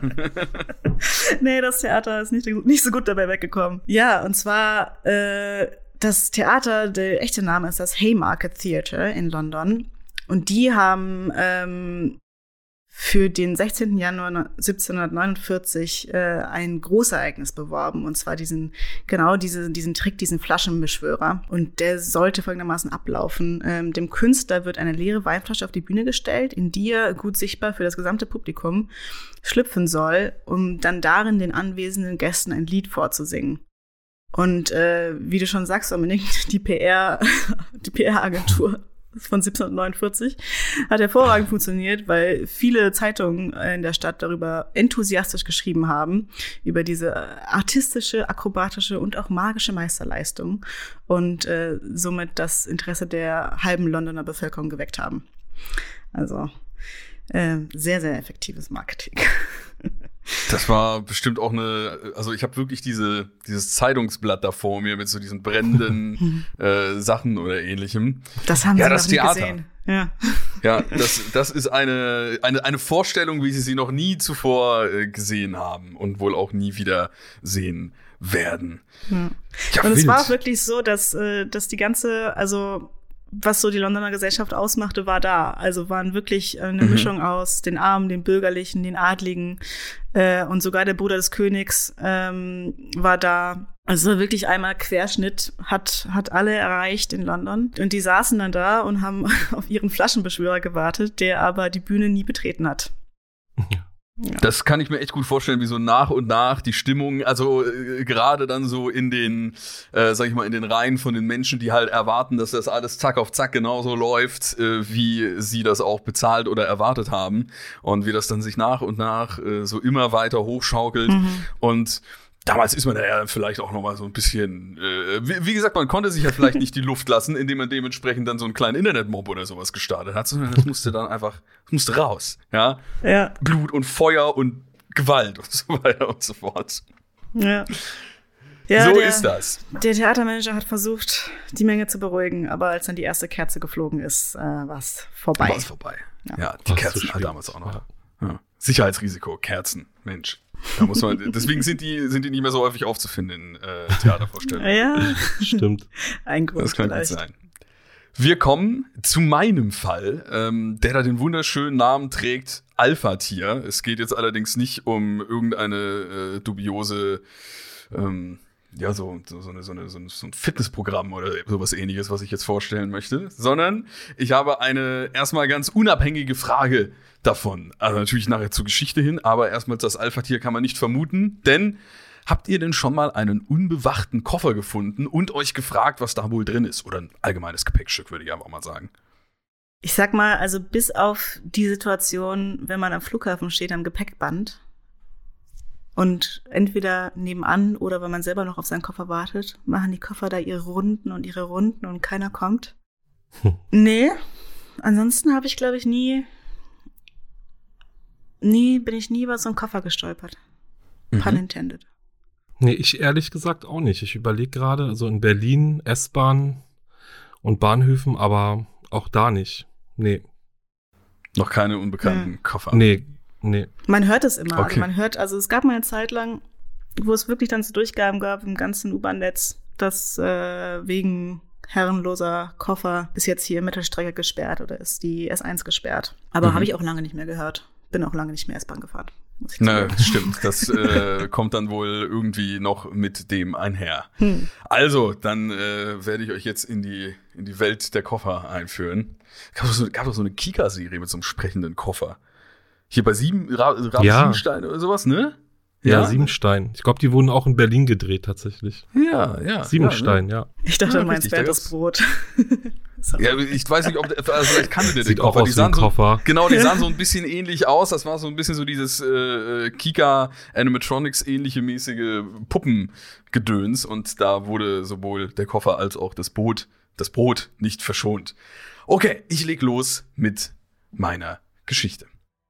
Nee, das Theater ist nicht, nicht so gut dabei weggekommen. Ja, und zwar äh, das Theater, der echte Name ist das Haymarket Theatre in London. Und die haben ähm, für den sechzehnten Januar siebzehnhundertneunundvierzig äh, ein Großereignis beworben. Und zwar diesen, genau diese, diesen Trick, diesen Flaschenbeschwörer. Und der sollte folgendermaßen ablaufen. Ähm, dem Künstler wird eine leere Weinflasche auf die Bühne gestellt, in die er gut sichtbar für das gesamte Publikum schlüpfen soll, um dann darin den anwesenden Gästen ein Lied vorzusingen. Und äh, wie du schon sagst, Dominik, die P R, die P R-Agentur von siebzehnhundertneunundvierzig hat hervorragend funktioniert, weil viele Zeitungen in der Stadt darüber enthusiastisch geschrieben haben, über diese artistische, akrobatische und auch magische Meisterleistung und äh, somit das Interesse der halben Londoner Bevölkerung geweckt haben. Also äh, sehr, sehr effektives Marketing. Das war bestimmt auch eine, also ich habe wirklich diese dieses Zeitungsblatt da vor mir mit so diesen brennenden äh, Sachen oder ähnlichem. Das haben ja, Sie das noch nie Theater. gesehen. Ja, ja das, das ist eine, eine, eine Vorstellung, wie Sie sie noch nie zuvor äh, gesehen haben und wohl auch nie wieder sehen werden. Ja. Ja, und es wild. war auch wirklich so, dass, äh, dass die ganze, also was so die Londoner Gesellschaft ausmachte, war da. Also waren wirklich eine mhm. Mischung aus den Armen, den Bürgerlichen, den Adligen äh, und sogar der Bruder des Königs ähm, war da. Also wirklich einmal Querschnitt, hat hat alle erreicht in London. Und die saßen dann da und haben auf ihren Flaschenbeschwörer gewartet, der aber die Bühne nie betreten hat. Ja. Das kann ich mir echt gut vorstellen, wie so nach und nach die Stimmung, also äh, gerade dann so in den, äh, sag ich mal, in den Reihen von den Menschen, die halt erwarten, dass das alles zack auf zack genauso läuft, äh, wie sie das auch bezahlt oder erwartet haben. Und wie das dann sich nach und nach äh, so immer weiter hochschaukelt. Mhm. Und damals ist man ja vielleicht auch noch mal so ein bisschen, äh, wie, wie gesagt, man konnte sich ja vielleicht nicht die Luft lassen, indem man dementsprechend dann so einen kleinen Internetmob oder sowas gestartet hat, sondern das musste dann einfach, das musste raus, ja? Ja. Blut und Feuer und Gewalt und so weiter und so fort. Ja. Ja, so der, ist das. Der Theatermanager hat versucht, die Menge zu beruhigen, aber als dann die erste Kerze geflogen ist, äh, war es vorbei. War es vorbei. Ja, ja die Ach, Kerzen so halt damals auch noch. Ja. Sicherheitsrisiko, Kerzen, Mensch. Da muss man, deswegen sind die, sind die nicht mehr so häufig aufzufinden in äh, Theatervorstellungen. Ja, stimmt. Ein Grund das kann vielleicht. gut sein. Wir kommen zu meinem Fall, ähm, der da den wunderschönen Namen trägt, Alpha-Tier. Es geht jetzt allerdings nicht um irgendeine äh, dubiose, ähm, ja, so, so, so, eine, so, eine, so ein Fitnessprogramm oder sowas Ähnliches, was ich jetzt vorstellen möchte, sondern ich habe eine erstmal ganz unabhängige Frage davon. Also natürlich nachher zur Geschichte hin, aber erstmal das Alpha-Tier kann man nicht vermuten, denn habt ihr denn schon mal einen unbewachten Koffer gefunden und euch gefragt, was da wohl drin ist? Oder ein allgemeines Gepäckstück, würde ich einfach mal sagen. Ich sag mal, also bis auf die Situation, wenn man am Flughafen steht, am Gepäckband und entweder nebenan oder wenn man selber noch auf seinen Koffer wartet, machen die Koffer da ihre Runden und ihre Runden und keiner kommt. Hm. Nee, ansonsten habe ich, glaube ich, nie, nie, bin ich nie über so einen Koffer gestolpert. Mhm. Pun intended. Nee, ich ehrlich gesagt auch nicht. Ich überlege gerade, also in Berlin, S-Bahn und Bahnhöfen, aber auch da nicht. Nee. Noch keine unbekannten hm. Koffer? Nee, nee. Man hört es immer. Okay. Also man hört, also es gab mal eine Zeit lang, wo es wirklich dann so Durchgaben gab im ganzen U-Bahn-Netz, dass äh, wegen herrenloser Koffer bis jetzt hier Mittelstrecke gesperrt oder ist die S eins gesperrt. Aber mhm. habe ich auch lange nicht mehr gehört. Bin auch lange nicht mehr S-Bahn gefahren. Nö, stimmt. Das äh, kommt dann wohl irgendwie noch mit dem einher. Hm. Also, dann äh, werde ich euch jetzt in die, in die Welt der Koffer einführen. Gab doch so, gab doch so eine Kika-Serie mit so einem sprechenden Koffer. Hier bei Sieben, Ra- Ra- ja. Siebenstein oder sowas, ne? Ja, ja, Siebenstein. Ich glaube, die wurden auch in Berlin gedreht, tatsächlich. Ja, ja. Siebenstein, ja. ja. Ich dachte, ja, du meinst Bertes Brot. Ja, ich weiß nicht, ob also vielleicht kannte der Sieht den Koffer. auch aus Die sahen wie ein so, Koffer. Genau, die sahen so ein bisschen ähnlich aus. Das war so ein bisschen so dieses äh, Kika Animatronics ähnliche mäßige Puppengedöns und da wurde sowohl der Koffer als auch das Boot, das Brot nicht verschont. Okay, ich leg los mit meiner Geschichte.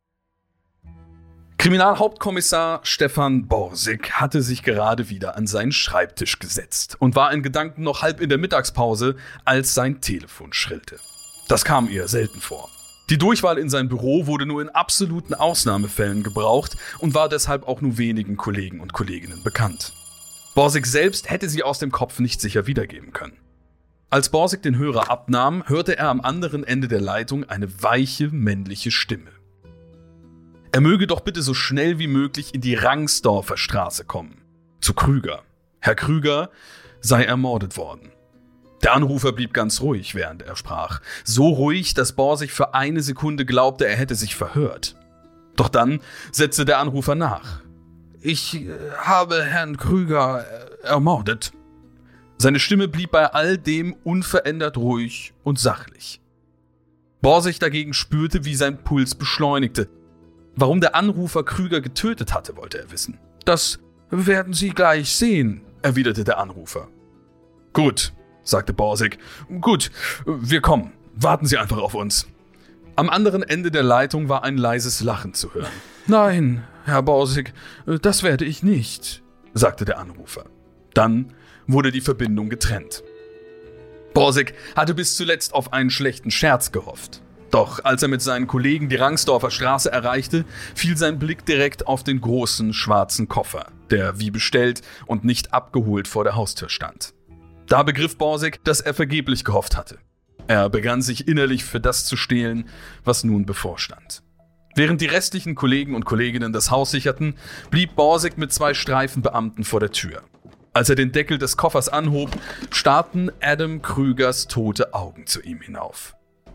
Kriminalhauptkommissar Stefan Borsig hatte sich gerade wieder an seinen Schreibtisch gesetzt und war in Gedanken noch halb in der Mittagspause, als sein Telefon schrillte. Das kam eher selten vor. Die Durchwahl in sein Büro wurde nur in absoluten Ausnahmefällen gebraucht und war deshalb auch nur wenigen Kollegen und Kolleginnen bekannt. Borsig selbst hätte sie aus dem Kopf nicht sicher wiedergeben können. Als Borsig den Hörer abnahm, hörte er am anderen Ende der Leitung eine weiche männliche Stimme. Er möge doch bitte so schnell wie möglich in die Rangsdorfer Straße kommen. Zu Krüger. Herr Krüger sei ermordet worden. Der Anrufer blieb ganz ruhig, während er sprach. So ruhig, dass Borsig für eine Sekunde glaubte, er hätte sich verhört. Doch dann setzte der Anrufer nach. Ich äh, habe Herrn Krüger äh, ermordet. Seine Stimme blieb bei all dem unverändert ruhig und sachlich. Borsig dagegen spürte, wie sein Puls beschleunigte. Warum der Anrufer Krüger getötet hatte, wollte er wissen. Das werden Sie gleich sehen, erwiderte der Anrufer. Gut, sagte Borsig. Gut, wir kommen. Warten Sie einfach auf uns. Am anderen Ende der Leitung war ein leises Lachen zu hören. Nein, Herr Borsig, das werde ich nicht, sagte der Anrufer. Dann wurde die Verbindung getrennt. Borsig hatte bis zuletzt auf einen schlechten Scherz gehofft. Doch als er mit seinen Kollegen die Rangsdorfer Straße erreichte, fiel sein Blick direkt auf den großen schwarzen Koffer, der wie bestellt und nicht abgeholt vor der Haustür stand. Da begriff Borsig, dass er vergeblich gehofft hatte. Er begann sich innerlich für das zu stehlen, was nun bevorstand. Während die restlichen Kollegen und Kolleginnen das Haus sicherten, blieb Borsig mit zwei Streifenbeamten vor der Tür. Als er den Deckel des Koffers anhob, starrten Adam Krügers tote Augen zu ihm hinauf.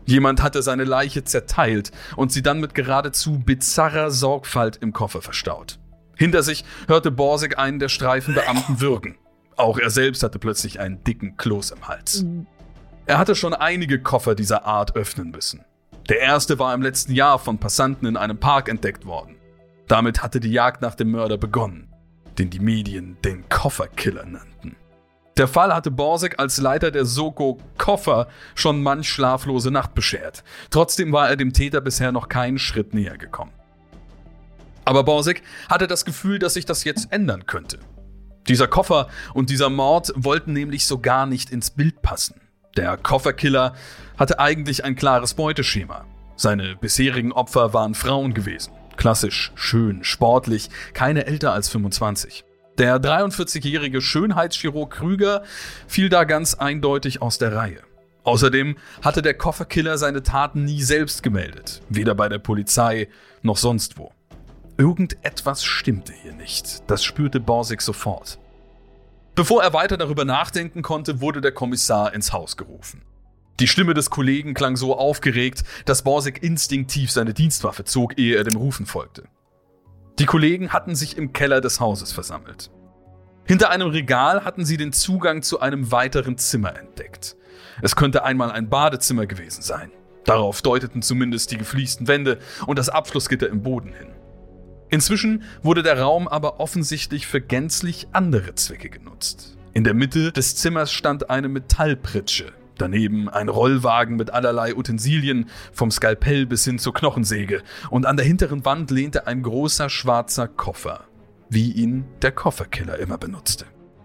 Jemand hatte seine Leiche zerteilt und sie dann mit geradezu bizarrer Sorgfalt im Koffer verstaut. Hinter sich hörte Borsig einen der Streifenbeamten würgen. Auch er selbst hatte plötzlich einen dicken Kloß im Hals. Er hatte schon einige Koffer dieser Art öffnen müssen. Der erste war im letzten Jahr von Passanten in einem Park entdeckt worden. Damit hatte die Jagd nach dem Mörder begonnen, den die Medien den Kofferkiller nannten. Der Fall hatte Borsig als Leiter der Soko Koffer schon manch schlaflose Nacht beschert. Trotzdem war er dem Täter bisher noch keinen Schritt näher gekommen. Aber Borsig hatte das Gefühl, dass sich das jetzt ändern könnte. Dieser Koffer und dieser Mord wollten nämlich so gar nicht ins Bild passen. Der Kofferkiller hatte eigentlich ein klares Beuteschema. Seine bisherigen Opfer waren Frauen gewesen. Klassisch, schön, sportlich, keine älter als fünfundzwanzig. Der dreiundvierzigjährige Schönheitschirurg Krüger fiel da ganz eindeutig aus der Reihe. Außerdem hatte der Kofferkiller seine Taten nie selbst gemeldet, weder bei der Polizei noch sonst wo. Irgendetwas stimmte hier nicht, das spürte Borsig sofort. Bevor er weiter darüber nachdenken konnte, wurde der Kommissar ins Haus gerufen. Die Stimme des Kollegen klang so aufgeregt, dass Borsig instinktiv seine Dienstwaffe zog, ehe er dem Rufen folgte. Die Kollegen hatten sich im Keller des Hauses versammelt. Hinter einem Regal hatten sie den Zugang zu einem weiteren Zimmer entdeckt. Es könnte einmal ein Badezimmer gewesen sein. Darauf deuteten zumindest die gefliesten Wände und das Abschlussgitter im Boden hin. Inzwischen wurde der Raum aber offensichtlich für gänzlich andere Zwecke genutzt. In der Mitte des Zimmers stand eine Metallpritsche, daneben ein Rollwagen mit allerlei Utensilien, vom Skalpell bis hin zur Knochensäge, und an der hinteren Wand lehnte ein großer schwarzer Koffer, wie ihn der Kofferkiller immer benutzte.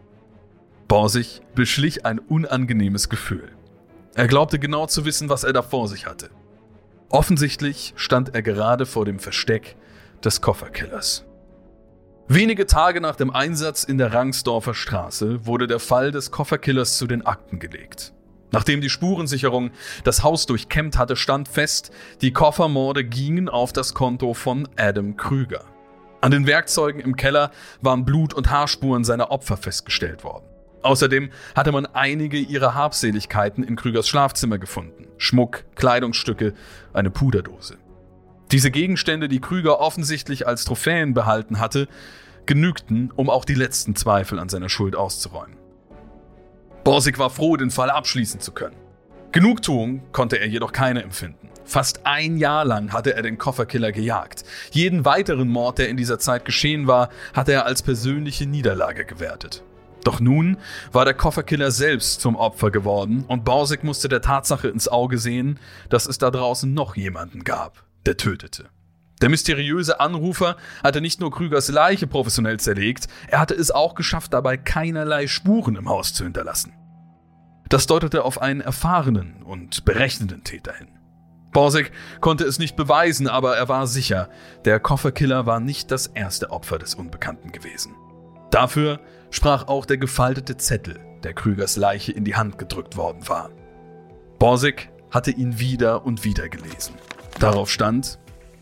Borsig beschlich ein unangenehmes Gefühl. Er glaubte genau zu wissen, was er da vor sich hatte. Offensichtlich stand er gerade vor dem Versteck des Kofferkillers. Wenige Tage nach dem Einsatz in der Rangsdorfer Straße wurde der Fall des Kofferkillers zu den Akten gelegt. Nachdem die Spurensicherung das Haus durchkämmt hatte, stand fest, die Koffermorde gingen auf das Konto von Adam Krüger. An den Werkzeugen im Keller waren Blut- und Haarspuren seiner Opfer festgestellt worden. Außerdem hatte man einige ihrer Habseligkeiten in Krügers Schlafzimmer gefunden. Schmuck, Kleidungsstücke, eine Puderdose. Diese Gegenstände, die Krüger offensichtlich als Trophäen behalten hatte, genügten, um auch die letzten Zweifel an seiner Schuld auszuräumen. Borsig war froh, den Fall abschließen zu können. Genugtuung konnte er jedoch keine empfinden. Fast ein Jahr lang hatte er den Kofferkiller gejagt. Jeden weiteren Mord, der in dieser Zeit geschehen war, hatte er als persönliche Niederlage gewertet. Doch nun war der Kofferkiller selbst zum Opfer geworden und Borsig musste der Tatsache ins Auge sehen, dass es da draußen noch jemanden gab, der tötete. Der mysteriöse Anrufer hatte nicht nur Krügers Leiche professionell zerlegt, er hatte es auch geschafft, dabei keinerlei Spuren im Haus zu hinterlassen. Das deutete auf einen erfahrenen und berechnenden Täter hin. Borsig konnte es nicht beweisen, aber er war sicher, der Kofferkiller war nicht das erste Opfer des Unbekannten gewesen. Dafür sprach auch der gefaltete Zettel, der Krügers Leiche in die Hand gedrückt worden war. Borsig hatte ihn wieder und wieder gelesen. Darauf stand: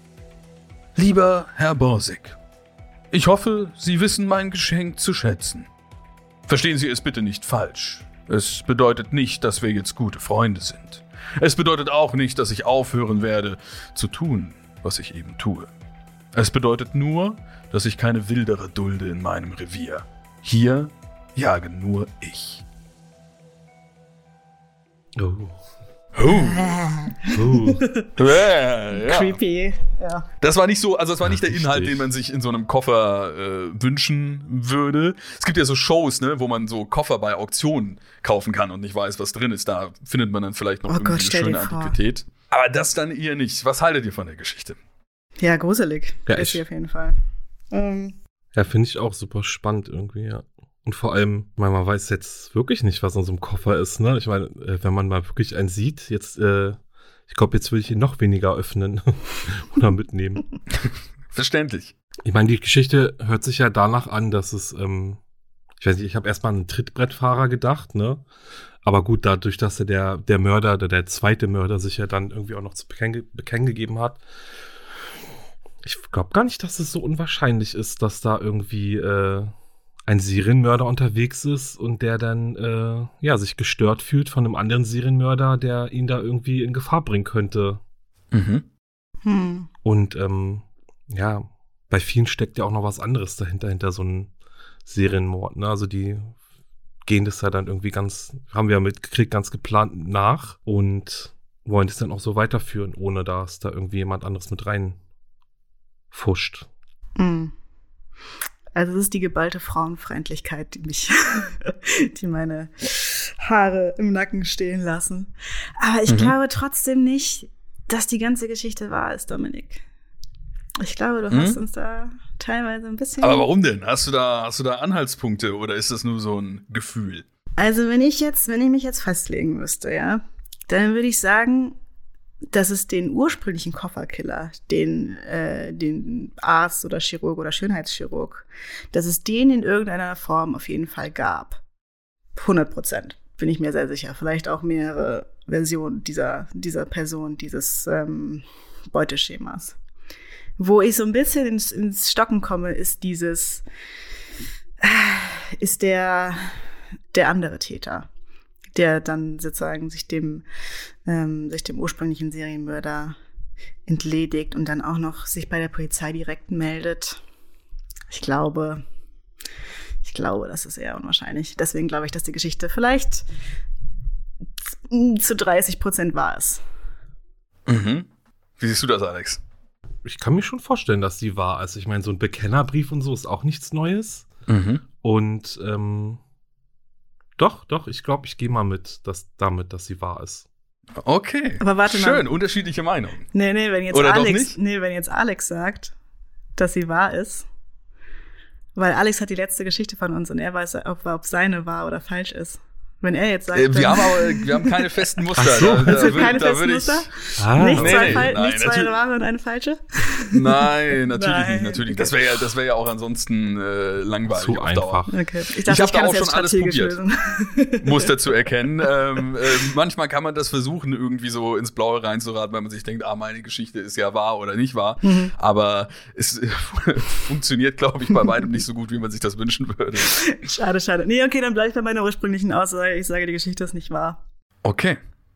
Lieber Herr Borsig, ich hoffe, Sie wissen mein Geschenk zu schätzen. Verstehen Sie es bitte nicht falsch. Es bedeutet nicht, dass wir jetzt gute Freunde sind. Es bedeutet auch nicht, dass ich aufhören werde, zu tun, was ich eben tue. Es bedeutet nur, dass ich keine Wilderer dulde in meinem Revier. Hier jage nur ich. Oh. Oh. Oh. ja, ja. Creepy, ja. Das war nicht so, also das war nicht Ja, der Inhalt, richtig. den man sich in so einem Koffer äh, wünschen würde. Es gibt ja so Shows, ne, wo man so Koffer bei Auktionen kaufen kann und nicht weiß, was drin ist. Da findet man dann vielleicht noch Oh irgendwie Gott, eine stell schöne dir vor. Antiquität. Aber das dann eher nicht. Was haltet ihr von der Geschichte? Ja, gruselig Ja, ist ich- sie auf jeden Fall. Ähm, Ja, finde ich auch super spannend irgendwie, ja. Und vor allem, man, man weiß jetzt wirklich nicht, was in so einem Koffer ist, ne? Ich meine, äh, wenn man mal wirklich einen sieht, jetzt, äh, ich glaube, jetzt will ich ihn noch weniger öffnen oder mitnehmen. Verständlich. Ich meine, die Geschichte hört sich ja danach an, dass es, ähm, ich weiß nicht, ich habe erstmal an einen Trittbrettfahrer gedacht, ne? Aber gut, dadurch, dass er der, der Mörder, der, der zweite Mörder sich ja dann irgendwie auch noch zu bekennen, bekennen gegeben hat. Ich glaube gar nicht, dass es so unwahrscheinlich ist, dass da irgendwie, äh, ein Serienmörder unterwegs ist und der dann äh, ja sich gestört fühlt von einem anderen Serienmörder, der ihn da irgendwie in Gefahr bringen könnte. Mhm. Hm. Und ähm, ja, bei vielen steckt ja auch noch was anderes dahinter, hinter so einem Serienmord. Ne? Also die gehen das ja dann irgendwie ganz, haben wir ja mitgekriegt, ganz geplant nach und wollen das dann auch so weiterführen, ohne dass da irgendwie jemand anderes mit reinfuscht. Hm. Also es ist die geballte Frauenfeindlichkeit, die mich, die meine Haare im Nacken stehen lassen. Aber ich mhm. glaube trotzdem nicht, dass die ganze Geschichte wahr ist, Dominik. Ich glaube, du mhm. hast uns da teilweise ein bisschen... Aber warum denn? Hast du da, hast du da Anhaltspunkte oder ist das nur so ein Gefühl? Also wenn ich jetzt, wenn ich mich jetzt festlegen müsste, ja, dann würde ich sagen, dass es den ursprünglichen Kofferkiller, den, äh, den Arzt oder Chirurg oder Schönheitschirurg, dass es den in irgendeiner Form auf jeden Fall gab. hundert Prozent, bin ich mir sehr sicher. Vielleicht auch mehrere Versionen dieser, dieser Person, dieses ähm, Beuteschemas. Wo ich so ein bisschen ins, ins Stocken komme, ist dieses, äh, ist der, der andere Täter, der dann sozusagen sich dem, ähm, sich dem ursprünglichen Serienmörder entledigt und dann auch noch sich bei der Polizei direkt meldet. Ich glaube, ich glaube, das ist eher unwahrscheinlich. Deswegen glaube ich, dass die Geschichte vielleicht zu dreißig Prozent wahr ist. Mhm. Wie siehst du das, Alex? Ich kann mir schon vorstellen, dass sie wahr ist. Ich meine, so ein Bekennerbrief und so ist auch nichts Neues. Mhm. Und ähm, Doch, doch, ich glaube, ich gehe mal mit, dass, damit, dass sie wahr ist. Okay. Aber warte Schön, mal. unterschiedliche Meinungen. Nee, nee, wenn jetzt Oder Alex, doch nicht? nee, wenn jetzt Alex sagt, dass sie wahr ist, weil Alex hat die letzte Geschichte von uns und er weiß, ob, ob seine wahr oder falsch ist. Wenn er jetzt sagt, äh, wir haben aber wir haben keine festen Muster. Ach so. Da, da es gibt würd, keine da festen würd Muster? ich, Ah. Nicht Nee, zwei, nee, Fal- nein, nicht zwei natürlich- wahre und eine falsche? Nein, natürlich Nein. nicht, natürlich. Das wäre ja, das wäre ja auch ansonsten äh, langweilig Zu auf Dauer. einfach. Okay. Ich Ich dachte, hab ich, da kann auch das jetzt schon alles strategisch probiert. lösen. Muster zu erkennen. ähm, äh, manchmal kann man das versuchen, irgendwie so ins Blaue reinzuraten, weil man sich denkt, ah, meine Geschichte ist ja wahr oder nicht wahr. Mhm. Aber es äh, funktioniert, glaube ich, bei weitem nicht so gut, wie man sich das wünschen würde. Schade, schade. Nee, okay, dann bleibe ich bei meiner ursprünglichen Aussage. Ich sage, die Geschichte ist nicht wahr. Okay.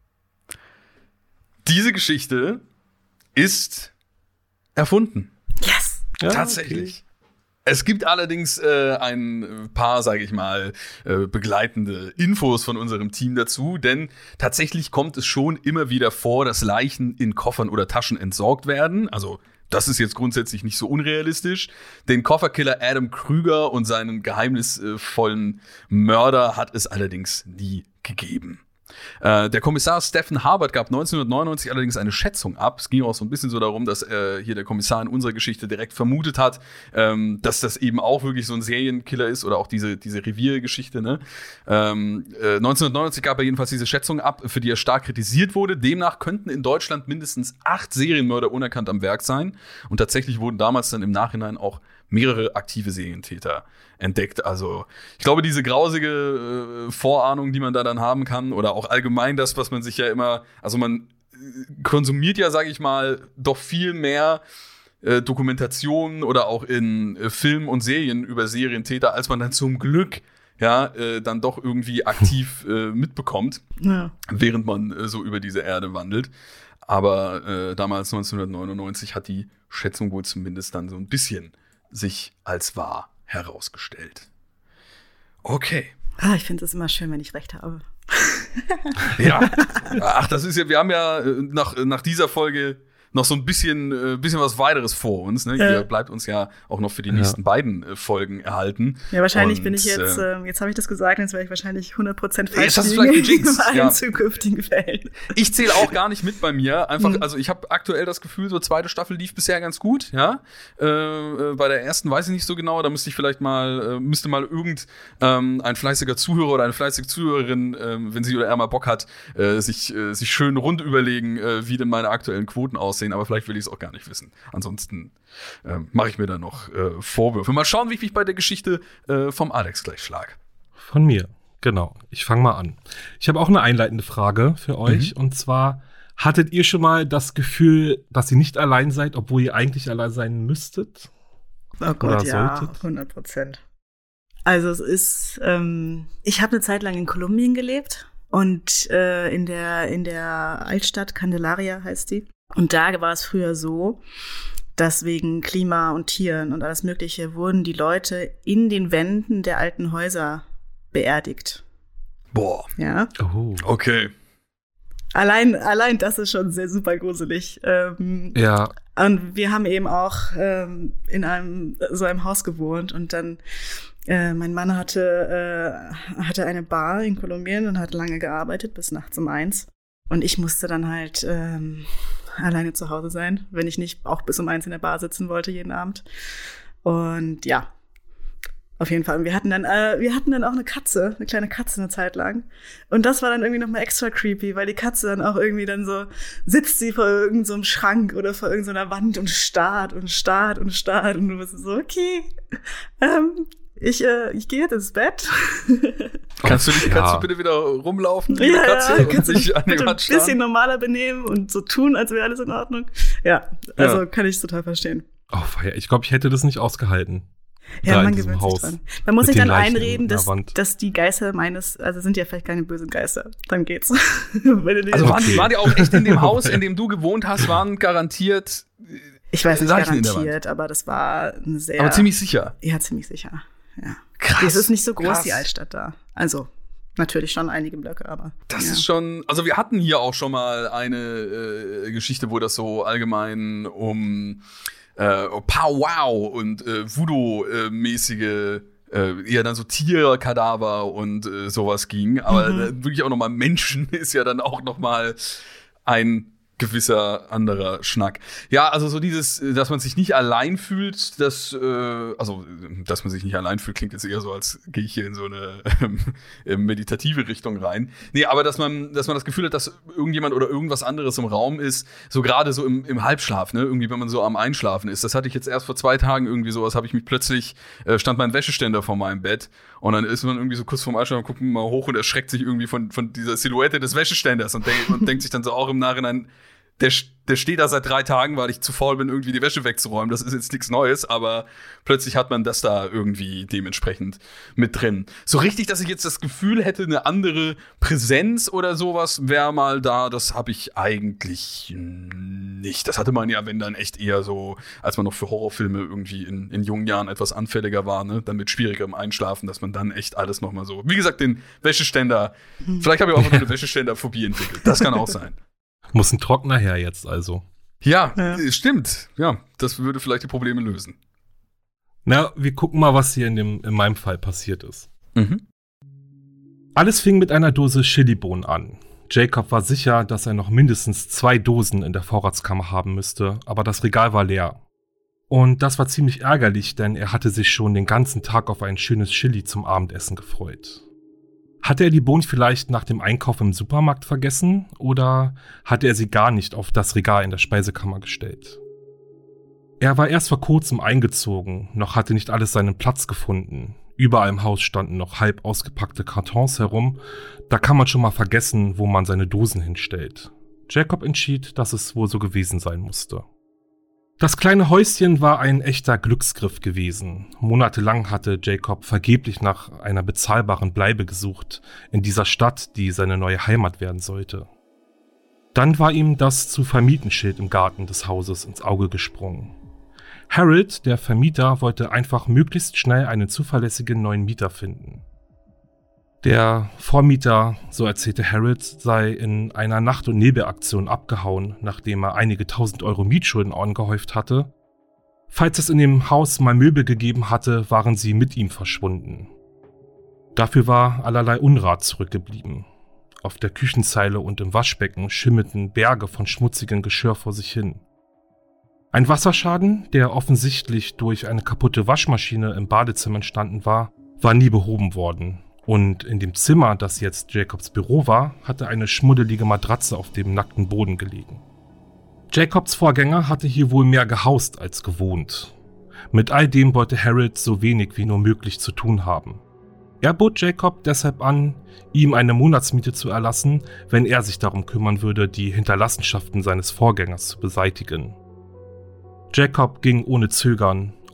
Diese Geschichte ist erfunden. Yes! Ja, Tatsächlich. Es gibt allerdings äh, ein paar, sage ich mal, äh, begleitende Infos von unserem Team dazu, denn tatsächlich kommt es schon immer wieder vor, dass Leichen in Koffern oder Taschen entsorgt werden. Also das ist jetzt grundsätzlich nicht so unrealistisch. Den Kofferkiller Adam Krüger und seinen geheimnisvollen Mörder hat es allerdings nie gegeben. Äh, der Kommissar Stephen Harbert gab neunzehnhundertneunundneunzig allerdings eine Schätzung ab. Es ging auch so ein bisschen so darum, dass äh, hier der Kommissar in unserer Geschichte direkt vermutet hat, ähm, dass das eben auch wirklich so ein Serienkiller ist oder auch diese, diese Reviergeschichte. Ne? Ähm, äh, neunzehnhundertneunundneunzig gab er jedenfalls diese Schätzung ab, für die er stark kritisiert wurde. Demnach könnten in Deutschland mindestens acht Serienmörder unerkannt am Werk sein. Und tatsächlich wurden damals dann im Nachhinein auch mehrere aktive Serientäter entdeckt. Also ich glaube, diese grausige äh, Vorahnung, die man da dann haben kann, oder auch allgemein das, was man sich ja immer, also man äh, konsumiert ja, sage ich mal, doch viel mehr äh, Dokumentationen oder auch in äh, Filmen und Serien über Serientäter, als man dann zum Glück ja äh, dann doch irgendwie aktiv äh, mitbekommt, Ja. während man äh, so über diese Erde wandelt. Aber äh, damals neunzehnhundertneunundneunzig hat die Schätzung wohl zumindest dann so ein bisschen sich als wahr herausgestellt. Okay. Ah, ich finde es immer schön, wenn ich recht habe. Ja. Ach, das ist ja, wir haben ja äh, nach, nach dieser Folge noch so ein bisschen, äh, bisschen was weiteres vor uns. Ne? Ja. Ihr bleibt uns ja auch noch für die Ja. nächsten beiden äh, Folgen erhalten. Ja, wahrscheinlich Und, bin ich jetzt, äh, äh, jetzt habe ich das gesagt, jetzt werde ich wahrscheinlich hundert Prozent falsch Jetzt hast du liegen vielleicht einen Jinx, in allen ja. zukünftigen Fällen. Ich zähle auch gar nicht mit bei mir. Einfach, Mhm. also ich habe aktuell das Gefühl, so zweite Staffel lief bisher ganz gut. Ja, äh, äh, bei der ersten weiß ich nicht so genau. Da müsste ich vielleicht mal, äh, müsste mal irgend ähm, ein fleißiger Zuhörer oder eine fleißige Zuhörerin, äh, wenn sie oder er mal Bock hat, äh, sich äh, sich schön rund überlegen, äh, wie denn meine aktuellen Quoten aussehen. Aber vielleicht will ich es auch gar nicht wissen. Ansonsten äh, mache ich mir da noch äh, Vorwürfe. Mal schauen, wie ich mich bei der Geschichte äh, vom Alex gleich schlag. Von mir, genau. Ich fange mal an. Ich habe auch eine einleitende Frage für euch. Mhm. Und zwar, hattet ihr schon mal das Gefühl, dass ihr nicht allein seid, obwohl ihr eigentlich allein sein müsstet? Oh Gott, Oder ja, solltet? hundert Prozent. Also es ist, ähm, ich habe eine Zeit lang in Kolumbien gelebt und äh, in der in der Altstadt, Candelaria heißt die. Und da war es früher so, dass wegen Klima und Tieren und alles Mögliche wurden die Leute in den Wänden der alten Häuser beerdigt. Boah. Ja. Oh. Okay. Allein, allein das ist schon sehr super gruselig. Ähm, Ja. Und wir haben eben auch ähm, in einem so einem Haus gewohnt und dann äh, mein Mann hatte äh, hatte eine Bar in Kolumbien und hat lange gearbeitet bis nachts um eins und ich musste dann halt ähm, alleine zu Hause sein, wenn ich nicht auch bis um eins in der Bar sitzen wollte jeden Abend. Und ja, auf jeden Fall. Und wir hatten dann, äh, wir hatten dann auch eine Katze, eine kleine Katze eine Zeit lang. Und das war dann irgendwie nochmal extra creepy, weil die Katze dann auch irgendwie dann so, sitzt sie vor irgendeinem so Schrank oder vor irgendeiner Wand und starrt und starrt und starrt. Und du bist so, okay, ähm, ich, äh, ich gehe jetzt ins Bett. Kannst du, dich, Ja. kannst du bitte wieder rumlaufen, liebe Ja, Katze, ja, und kannst du dich dich an die bitte ein Wand bisschen starren? normaler benehmen und so tun, als wäre alles in Ordnung. Ja, also Ja. kann ich total verstehen. Oh, feier. Ich glaube, ich hätte das nicht ausgehalten. Ja, Da man in diesem gewöhnt Haus. sich dran. Man muss Mit sich dann den Leichen einreden, in der dass, Wand. dass die Geister meines, also sind ja vielleicht keine bösen Geister. Dann geht's. Wenn du die- Also waren, Okay. waren die auch echt in dem Haus, in dem du gewohnt hast, waren garantiert, ich weiß nicht Leichen in der garantiert, aber das war eine sehr. aber ziemlich sicher. Ja, ziemlich sicher. Ja. Krass. Es ist nicht so groß, krass. die Altstadt da. Also, natürlich schon einige Blöcke, aber. Das ja. ist schon, also wir hatten hier auch schon mal eine äh, Geschichte, wo das so allgemein um äh, Powwow und äh, Voodoo-mäßige äh, eher dann so Tierkadaver und äh, sowas ging. Aber Mhm. äh, wirklich auch nochmal Menschen ist ja dann auch nochmal ein gewisser anderer Schnack. Ja, also so dieses, äh, dass man sich nicht allein fühlt, das, äh, also, äh, dass man sich nicht allein fühlt, klingt jetzt eher so, als gehe ich hier in so eine ähm, meditative Richtung rein. Nee, aber dass man, dass man das Gefühl hat, dass irgendjemand oder irgendwas anderes im Raum ist, so gerade so im, im Halbschlaf, ne, irgendwie, wenn man so am Einschlafen ist. Das hatte ich jetzt erst vor zwei Tagen irgendwie sowas, habe ich mich plötzlich, äh, stand mein Wäscheständer vor meinem Bett und dann ist man irgendwie so kurz vorm Einschlafen, guckt man mal hoch und erschreckt sich irgendwie von, von dieser Silhouette des Wäscheständers und, denk, und denkt sich dann so auch im Nachhinein, Der, der steht da seit drei Tagen, weil ich zu faul bin, irgendwie die Wäsche wegzuräumen. Das ist jetzt nichts Neues, aber plötzlich hat man das da irgendwie dementsprechend mit drin. So richtig, dass ich jetzt das Gefühl hätte, eine andere Präsenz oder sowas wäre mal da, das habe ich eigentlich nicht. Das hatte man ja, wenn dann echt eher so, als man noch für Horrorfilme irgendwie in, in jungen Jahren etwas anfälliger war, ne, dann mit schwierigerem Einschlafen, dass man dann echt alles nochmal so, wie gesagt, den Wäscheständer, vielleicht habe ich auch einfach nur eine Wäscheständer-Phobie entwickelt. Das kann auch sein. Muss ein Trockner her jetzt also. Ja, Ja. äh, stimmt. Ja, das würde vielleicht die Probleme lösen. Na, wir gucken mal, was hier in, dem, in meinem Fall passiert ist. Mhm. Alles fing mit einer Dose Chilibohnen an. Jacob war sicher, dass er noch mindestens zwei Dosen in der Vorratskammer haben müsste, aber das Regal war leer. Und das war ziemlich ärgerlich, denn er hatte sich schon den ganzen Tag auf ein schönes Chili zum Abendessen gefreut. Hatte er die Bohnen vielleicht nach dem Einkauf im Supermarkt vergessen oder hatte er sie gar nicht auf das Regal in der Speisekammer gestellt? Er war erst vor kurzem eingezogen, noch hatte nicht alles seinen Platz gefunden. Überall im Haus standen noch halb ausgepackte Kartons herum, da kann man schon mal vergessen, wo man seine Dosen hinstellt. Jacob entschied, dass es wohl so gewesen sein musste. Das kleine Häuschen war ein echter Glücksgriff gewesen. Monatelang hatte Jacob vergeblich nach einer bezahlbaren Bleibe gesucht in dieser Stadt, die seine neue Heimat werden sollte. Dann war ihm das Zu-Vermieten-Schild im Garten des Hauses ins Auge gesprungen. Harold, der Vermieter, wollte einfach möglichst schnell einen zuverlässigen neuen Mieter finden. Der Vormieter, so erzählte Harold, sei in einer Nacht- und Nebelaktion abgehauen, nachdem er einige tausend Euro Mietschulden angehäuft hatte. Falls es in dem Haus mal Möbel gegeben hatte, waren sie mit ihm verschwunden. Dafür war allerlei Unrat zurückgeblieben. Auf der Küchenzeile und im Waschbecken schimmelten Berge von schmutzigem Geschirr vor sich hin. Ein Wasserschaden, der offensichtlich durch eine kaputte Waschmaschine im Badezimmer entstanden war, war nie behoben worden. Und in dem Zimmer, das jetzt Jacobs Büro war, hatte eine schmuddelige Matratze auf dem nackten Boden gelegen. Jacobs Vorgänger hatte hier wohl mehr gehaust als gewohnt. Mit all dem wollte Harold so wenig wie nur möglich zu tun haben. Er bot Jacob deshalb an, ihm eine Monatsmiete zu erlassen, wenn er sich darum kümmern würde, die Hinterlassenschaften seines Vorgängers zu beseitigen. Jacob ging ohne Zögern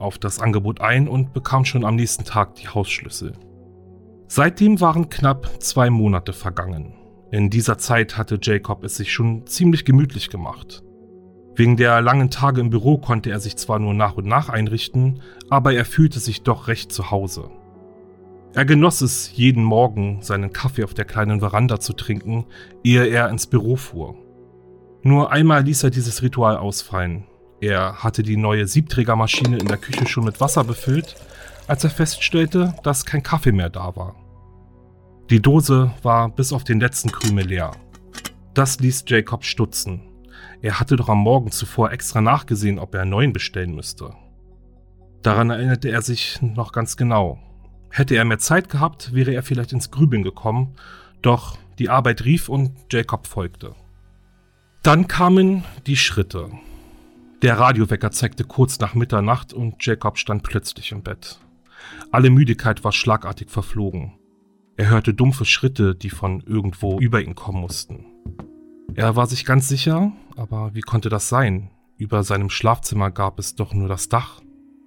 auf das Angebot ein und bekam schon am nächsten Tag die Hausschlüssel. Seitdem waren knapp zwei Monate vergangen. In dieser Zeit hatte Jacob es sich schon ziemlich gemütlich gemacht. Wegen der langen Tage im Büro konnte er sich zwar nur nach und nach einrichten, aber er fühlte sich doch recht zu Hause. Er genoss es, jeden Morgen seinen Kaffee auf der kleinen Veranda zu trinken, ehe er ins Büro fuhr. Nur einmal ließ er dieses Ritual ausfallen. Er hatte die neue Siebträgermaschine in der Küche schon mit Wasser befüllt, als er feststellte, dass kein Kaffee mehr da war. Die Dose war bis auf den letzten Krümel leer. Das ließ Jacob stutzen. Er hatte doch am Morgen zuvor extra nachgesehen, ob er einen neuen bestellen müsste. Daran erinnerte er sich noch ganz genau. Hätte er mehr Zeit gehabt, wäre er vielleicht ins Grübeln gekommen, doch die Arbeit rief und Jacob folgte. Dann kamen die Schritte. Der Radiowecker zeigte kurz nach Mitternacht und Jacob stand plötzlich im Bett. Alle Müdigkeit war schlagartig verflogen. Er hörte dumpfe Schritte, die von irgendwo über ihn kommen mussten. Er war sich ganz sicher, aber wie konnte das sein? Über seinem Schlafzimmer gab es doch nur das Dach.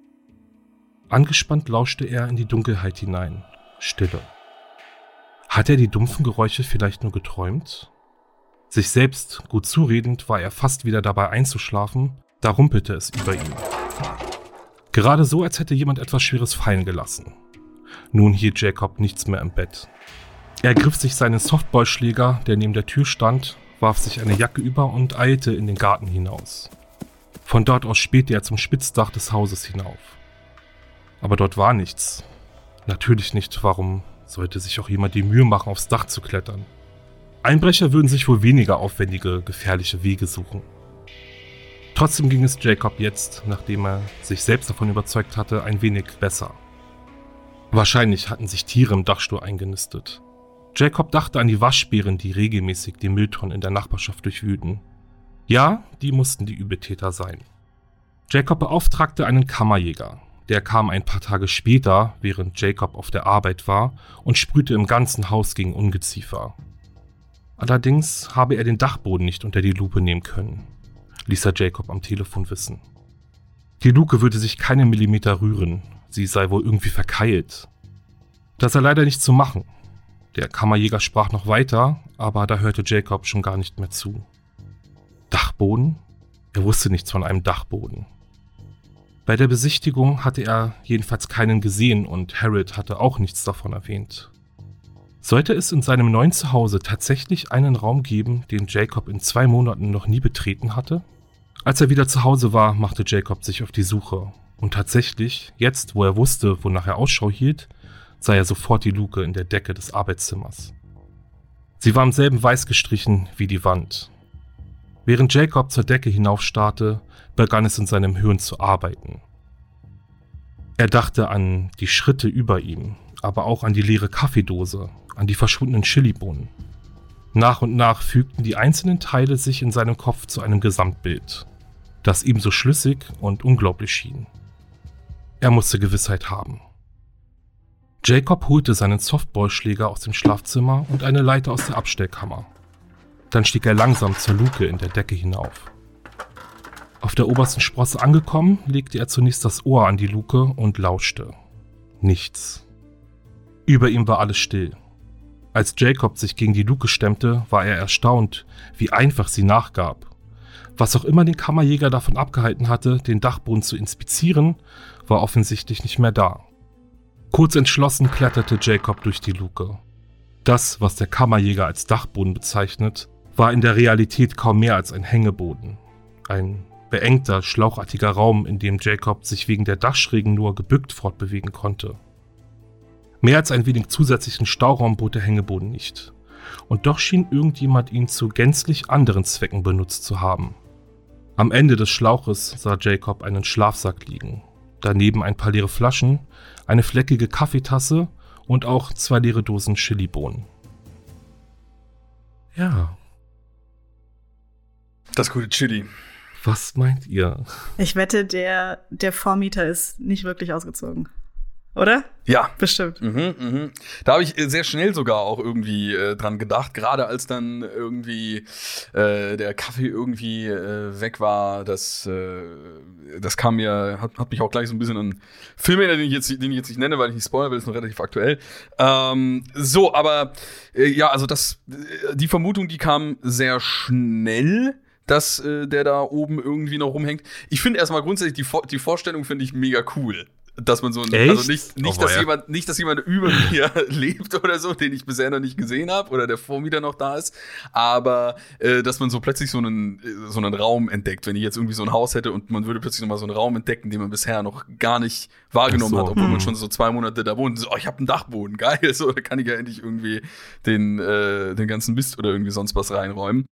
Angespannt lauschte er in die Dunkelheit hinein. Stille. Hat er die dumpfen Geräusche vielleicht nur geträumt? Sich selbst gut zuredend war er fast wieder dabei einzuschlafen, da rumpelte es über ihn. Gerade so, als hätte jemand etwas Schweres fallen gelassen. Nun hielt Jacob nichts mehr im Bett. Er griff sich seinen Softballschläger, der neben der Tür stand, warf sich eine Jacke über und eilte in den Garten hinaus. Von dort aus spähte er zum Spitzdach des Hauses hinauf. Aber dort war nichts. Natürlich nicht, warum sollte sich auch jemand die Mühe machen, aufs Dach zu klettern? Einbrecher würden sich wohl weniger aufwendige, gefährliche Wege suchen. Trotzdem ging es Jacob jetzt, nachdem er sich selbst davon überzeugt hatte, ein wenig besser. Wahrscheinlich hatten sich Tiere im Dachstuhl eingenistet. Jacob dachte an die Waschbären, die regelmäßig die Mülltonnen in der Nachbarschaft durchwühlten. Ja, die mussten die Übeltäter sein. Jacob beauftragte einen Kammerjäger. Der kam ein paar Tage später, während Jacob auf der Arbeit war, und sprühte im ganzen Haus gegen Ungeziefer. Allerdings habe er den Dachboden nicht unter die Lupe nehmen können, ließ er Jacob am Telefon wissen. Die Luke würde sich keinen Millimeter rühren, sie sei wohl irgendwie verkeilt. Das sei leider nicht zu machen. Der Kammerjäger sprach noch weiter, aber da hörte Jacob schon gar nicht mehr zu. Dachboden? Er wusste nichts von einem Dachboden. Bei der Besichtigung hatte er jedenfalls keinen gesehen und Harold hatte auch nichts davon erwähnt. Sollte es in seinem neuen Zuhause tatsächlich einen Raum geben, den Jacob in zwei Monaten noch nie betreten hatte? Als er wieder zu Hause war, machte Jacob sich auf die Suche. Und tatsächlich, jetzt wo er wusste, wonach er Ausschau hielt, sah er sofort die Luke in der Decke des Arbeitszimmers. Sie war im selben Weiß gestrichen wie die Wand. Während Jacob zur Decke hinaufstarrte, begann es in seinem Hirn zu arbeiten. Er dachte an die Schritte über ihm, aber auch an die leere Kaffeedose, an die verschwundenen Chilibohnen. Nach und nach fügten die einzelnen Teile sich in seinem Kopf zu einem Gesamtbild, das ihm so schlüssig und unglaublich schien. Er musste Gewissheit haben. Jacob holte seinen Softballschläger aus dem Schlafzimmer und eine Leiter aus der Abstellkammer. Dann stieg er langsam zur Luke in der Decke hinauf. Auf der obersten Sprosse angekommen, legte er zunächst das Ohr an die Luke und lauschte. Nichts. Über ihm war alles still. Als Jacob sich gegen die Luke stemmte, war er erstaunt, wie einfach sie nachgab. Was auch immer den Kammerjäger davon abgehalten hatte, den Dachboden zu inspizieren, war offensichtlich nicht mehr da. Kurz entschlossen kletterte Jacob durch die Luke. Das, was der Kammerjäger als Dachboden bezeichnet, war in der Realität kaum mehr als ein Hängeboden. Ein beengter, schlauchartiger Raum, in dem Jacob sich wegen der Dachschrägen nur gebückt fortbewegen konnte. Mehr als ein wenig zusätzlichen Stauraum bot der Hängeboden nicht. Und doch schien irgendjemand ihn zu gänzlich anderen Zwecken benutzt zu haben. Am Ende des Schlauches sah Jacob einen Schlafsack liegen. Daneben ein paar leere Flaschen, eine fleckige Kaffeetasse und auch zwei leere Dosen Chilibohnen. Ja. Das gute Chili. Was meint ihr? Ich wette, der, der Vormieter ist nicht wirklich ausgezogen. oder? Ja. Bestimmt. Mhm, mhm. Da habe ich sehr schnell sogar auch irgendwie äh, dran gedacht, gerade als dann irgendwie äh, der Kaffee irgendwie äh, weg war, das, äh, das kam mir, hat, hat mich auch gleich so ein bisschen an Filme erinnert, den ich jetzt, den ich jetzt nicht nenne, weil ich nicht spoilern will, ist noch relativ aktuell. Ähm, so, aber äh, ja, also das, die Vermutung, die kam sehr schnell, dass äh, der da oben irgendwie noch rumhängt. Ich finde erstmal grundsätzlich die, die Vorstellung finde ich mega cool. Dass man so ein, Echt? also nicht, nicht, Oh, dass ja. jemand, nicht, dass jemand über mir lebt oder so, den ich bisher noch nicht gesehen habe oder der Vormieter noch da ist, aber äh, dass man so plötzlich so einen, so einen Raum entdeckt. Wenn ich jetzt irgendwie so ein Haus hätte und man würde plötzlich nochmal so einen Raum entdecken, den man bisher noch gar nicht wahrgenommen Ach so. hat, obwohl hm. man schon so zwei Monate da wohnt. So, oh, ich habe einen Dachboden, geil, so, da kann ich ja endlich irgendwie den, äh, den ganzen Mist oder irgendwie sonst was reinräumen.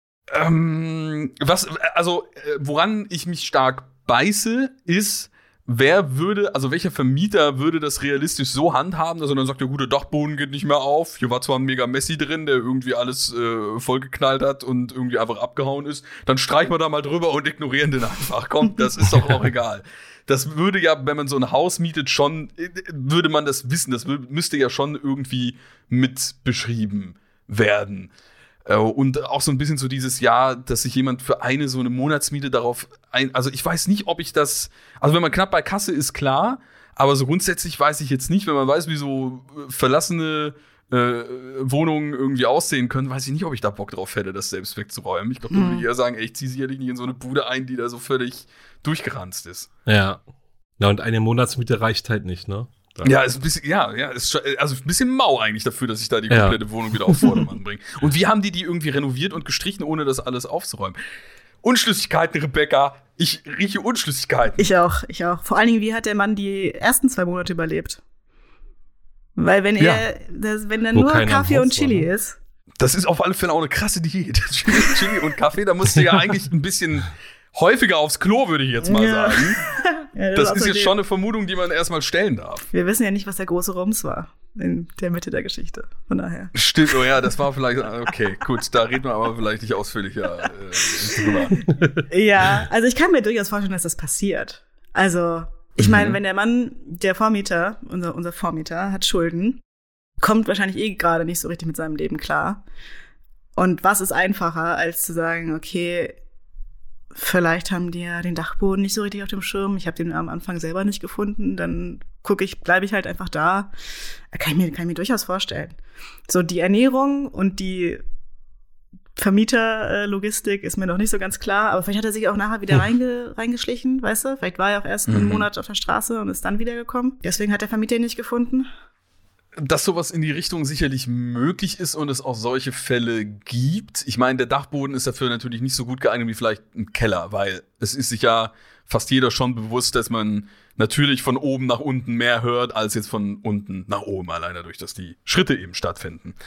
Ähm, was, also, äh, woran ich mich stark beiße, ist, wer würde, also welcher Vermieter würde das realistisch so handhaben, dass er dann sagt, der gute Dachboden geht nicht mehr auf. Hier war zwar ein mega Messi drin, der irgendwie alles äh, vollgeknallt hat und irgendwie einfach abgehauen ist. Dann streichen wir da mal drüber und ignorieren den einfach. Komm, das ist doch auch egal. Das würde ja, wenn man so ein Haus mietet, schon, würde man das wissen. Das müsste ja schon irgendwie mit beschrieben werden. Und auch so ein bisschen so dieses Jahr, dass sich jemand für eine so eine Monatsmiete darauf ein, also ich weiß nicht, ob ich das, also wenn man knapp bei Kasse ist, klar, aber so grundsätzlich weiß ich jetzt nicht, wenn man weiß, wie so verlassene äh, Wohnungen irgendwie aussehen können, weiß ich nicht, ob ich da Bock drauf hätte, das selbst wegzuräumen. Ich glaube, da würde ich eher sagen, ey, ich ziehe sicherlich nicht in so eine Bude ein, die da so völlig durchgeranzt ist. Ja. Ja, und eine Monatsmiete reicht halt nicht, ne? Da. Ja, ist ein bisschen, ja, ja, ist schon, also ein bisschen mau eigentlich dafür, dass ich da die komplette ja. Wohnung wieder auf Vordermann bringe. Und wie haben die die irgendwie renoviert und gestrichen, ohne das alles aufzuräumen? Unschlüssigkeiten, Rebecca. Ich rieche Unschlüssigkeiten. Ich auch, ich auch. Vor allen Dingen, wie hat der Mann die ersten zwei Monate überlebt? Weil wenn er, ja. das, wenn da nur Kaffee und Chili war, ne? ist. Das ist auf alle Fälle auch eine krasse Diät. Chili, Chili und Kaffee, da musst du ja eigentlich ein bisschen häufiger aufs Klo, würde ich jetzt mal ja. sagen. Ja, das, das ist jetzt schon eine Vermutung, die man erstmal stellen darf. Wir wissen ja nicht, was der große Rums war in der Mitte der Geschichte. Von daher. Stimmt, oh ja, das war vielleicht, okay, gut, da reden wir aber vielleicht nicht ausführlicher äh, drüber. Ja, also ich kann mir durchaus vorstellen, dass das passiert. Also, ich meine, mhm. wenn der Mann, der Vormieter, unser, unser Vormieter, hat Schulden, kommt wahrscheinlich eh gerade nicht so richtig mit seinem Leben klar. Und was ist einfacher, als zu sagen, okay, vielleicht haben die ja den Dachboden nicht so richtig auf dem Schirm. Ich habe den am Anfang selber nicht gefunden. Dann gucke ich, bleibe ich halt einfach da. Kann ich mir, kann ich mir durchaus vorstellen. So die Ernährung und die Vermieterlogistik ist mir noch nicht so ganz klar. Aber vielleicht hat er sich auch nachher wieder reinge, reingeschlichen, weißt du? Vielleicht war er auch erst einen mhm. Monat auf der Straße und ist dann wiedergekommen. Deswegen hat der Vermieter ihn nicht gefunden. Dass sowas in die Richtung sicherlich möglich ist und es auch solche Fälle gibt. Ich meine, der Dachboden ist dafür natürlich nicht so gut geeignet wie vielleicht ein Keller, weil es ist sich ja fast jeder schon bewusst, dass man natürlich von oben nach unten mehr hört, als jetzt von unten nach oben, allein dadurch, dass die Schritte eben stattfinden.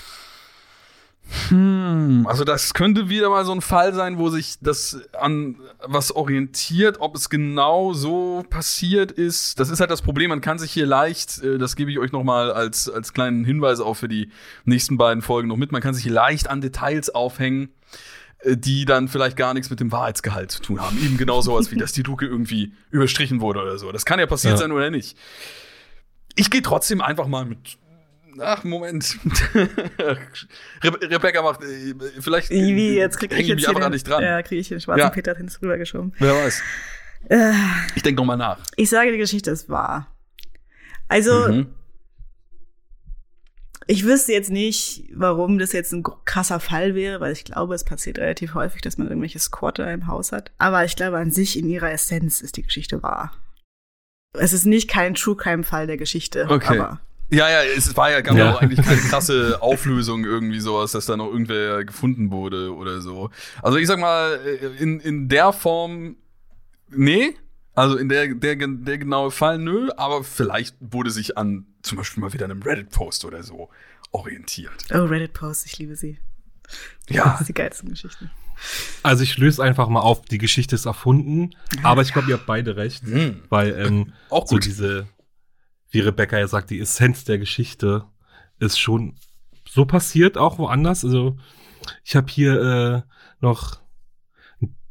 Hm, also das könnte wieder mal so ein Fall sein, wo sich das an was orientiert, ob es genau so passiert ist. Das ist halt das Problem, man kann sich hier leicht, das gebe ich euch noch mal als, als kleinen Hinweis auch für die nächsten beiden Folgen noch mit, man kann sich leicht an Details aufhängen, die dann vielleicht gar nichts mit dem Wahrheitsgehalt zu tun haben. Eben genau sowas wie, dass die Luke irgendwie überstrichen wurde oder so. Das kann ja passiert ja. sein oder nicht. Ich gehe trotzdem einfach mal mit Ach, Moment. Re- Rebecca macht, äh, vielleicht Wie, jetzt krieg ich jetzt mich einfach nicht dran. Ja, kriege ich den schwarzen ja. Peter hin rübergeschoben. Wer weiß. Äh, ich denke noch mal nach. Ich sage, die Geschichte ist wahr. Also, mhm. ich wüsste jetzt nicht, warum das jetzt ein krasser Fall wäre, weil ich glaube, es passiert relativ häufig, dass man irgendwelche Squatter im Haus hat. Aber ich glaube, an sich, in ihrer Essenz ist die Geschichte wahr. Es ist nicht kein True-Crime-Fall der Geschichte, okay. aber Ja, ja, es war ja, gab ja auch eigentlich keine krasse Auflösung irgendwie sowas, dass da noch irgendwer gefunden wurde oder so. Also ich sag mal, in, in der Form, nee, also in der, der, der genaue Fall, nö, aber vielleicht wurde sich an zum Beispiel mal wieder einem Reddit-Post oder so orientiert. Oh, Reddit-Post, ich liebe sie. Ja. Das ist die geilste Geschichte. Also ich löse einfach mal auf, die Geschichte ist erfunden, aber ich glaube, ihr habt beide recht, mhm. weil ähm, auch so gut. diese wie Rebecca ja sagt, die Essenz der Geschichte ist schon so passiert, auch woanders. Also ich habe hier äh, noch einen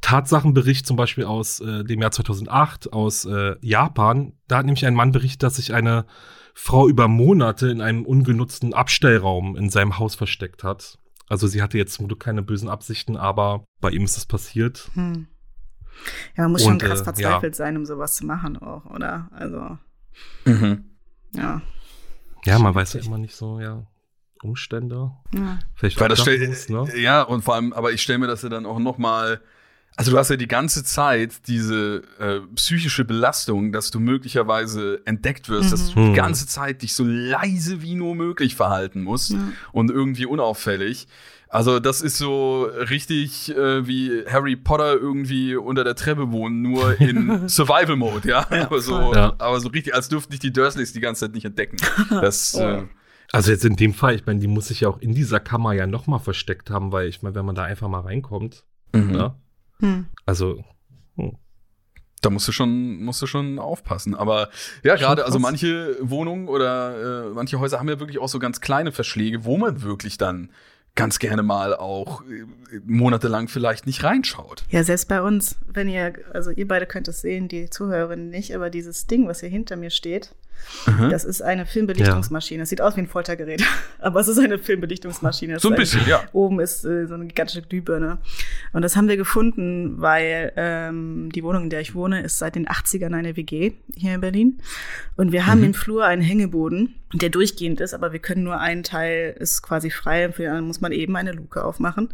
Tatsachenbericht zum Beispiel aus äh, dem Jahr zweitausendacht aus äh, Japan. Da hat nämlich ein Mann berichtet, dass sich eine Frau über Monate in einem ungenutzten Abstellraum in seinem Haus versteckt hat. Also sie hatte jetzt zum Glück keine bösen Absichten, aber bei ihm ist das passiert. Hm. Ja, man muss schon Und, krass äh, verzweifelt ja. sein, um sowas zu machen auch, oder? Also, Mhm. ja. Ja, man weiß ja immer nicht so, ja, Umstände. ja. Vielleicht Weil das stell, obdachlos, ne? Ja, und vor allem, aber ich stelle mir das ja dann auch noch mal, also du hast ja die ganze Zeit diese äh, psychische Belastung, dass du möglicherweise entdeckt wirst, Mhm. dass du Mhm. die ganze Zeit dich so leise wie nur möglich verhalten musst Ja. und irgendwie unauffällig. Also das ist so richtig äh, wie Harry Potter irgendwie unter der Treppe wohnen, nur in Survival-Mode, ja. Ja, aber, so, voll. Ja. aber so richtig, als dürften dich die Dursleys die ganze Zeit nicht entdecken. Das, Oh. äh, Also jetzt in dem Fall, ich meine, die muss sich ja auch in dieser Kammer ja nochmal versteckt haben, weil ich meine, wenn man da einfach mal reinkommt, mhm. ja, Hm. also hm. Da musst du schon, musst du schon aufpassen. Aber ja, gerade, krass. also manche Wohnungen oder äh, manche Häuser haben ja wirklich auch so ganz kleine Verschläge, wo man wirklich dann ganz gerne mal auch äh, monatelang vielleicht nicht reinschaut. Ja, selbst bei uns, wenn ihr, also ihr beide könnt es sehen, die Zuhörerinnen nicht, aber dieses Ding, was hier hinter mir steht, Mhm. das ist eine Filmbelichtungsmaschine. Es sieht aus wie ein Foltergerät, aber es ist eine Filmbelichtungsmaschine. So ein Es ist bisschen, ja. Oben ist äh, so eine gigantische Glühbirne. Und das haben wir gefunden, weil ähm, die Wohnung, in der ich wohne, ist seit den achtzigern eine W G hier in Berlin. Und wir haben Mhm. im Flur einen Hängeboden, der durchgehend ist, aber wir können nur einen Teil, ist quasi frei, und für den anderen muss man eben eine Luke aufmachen.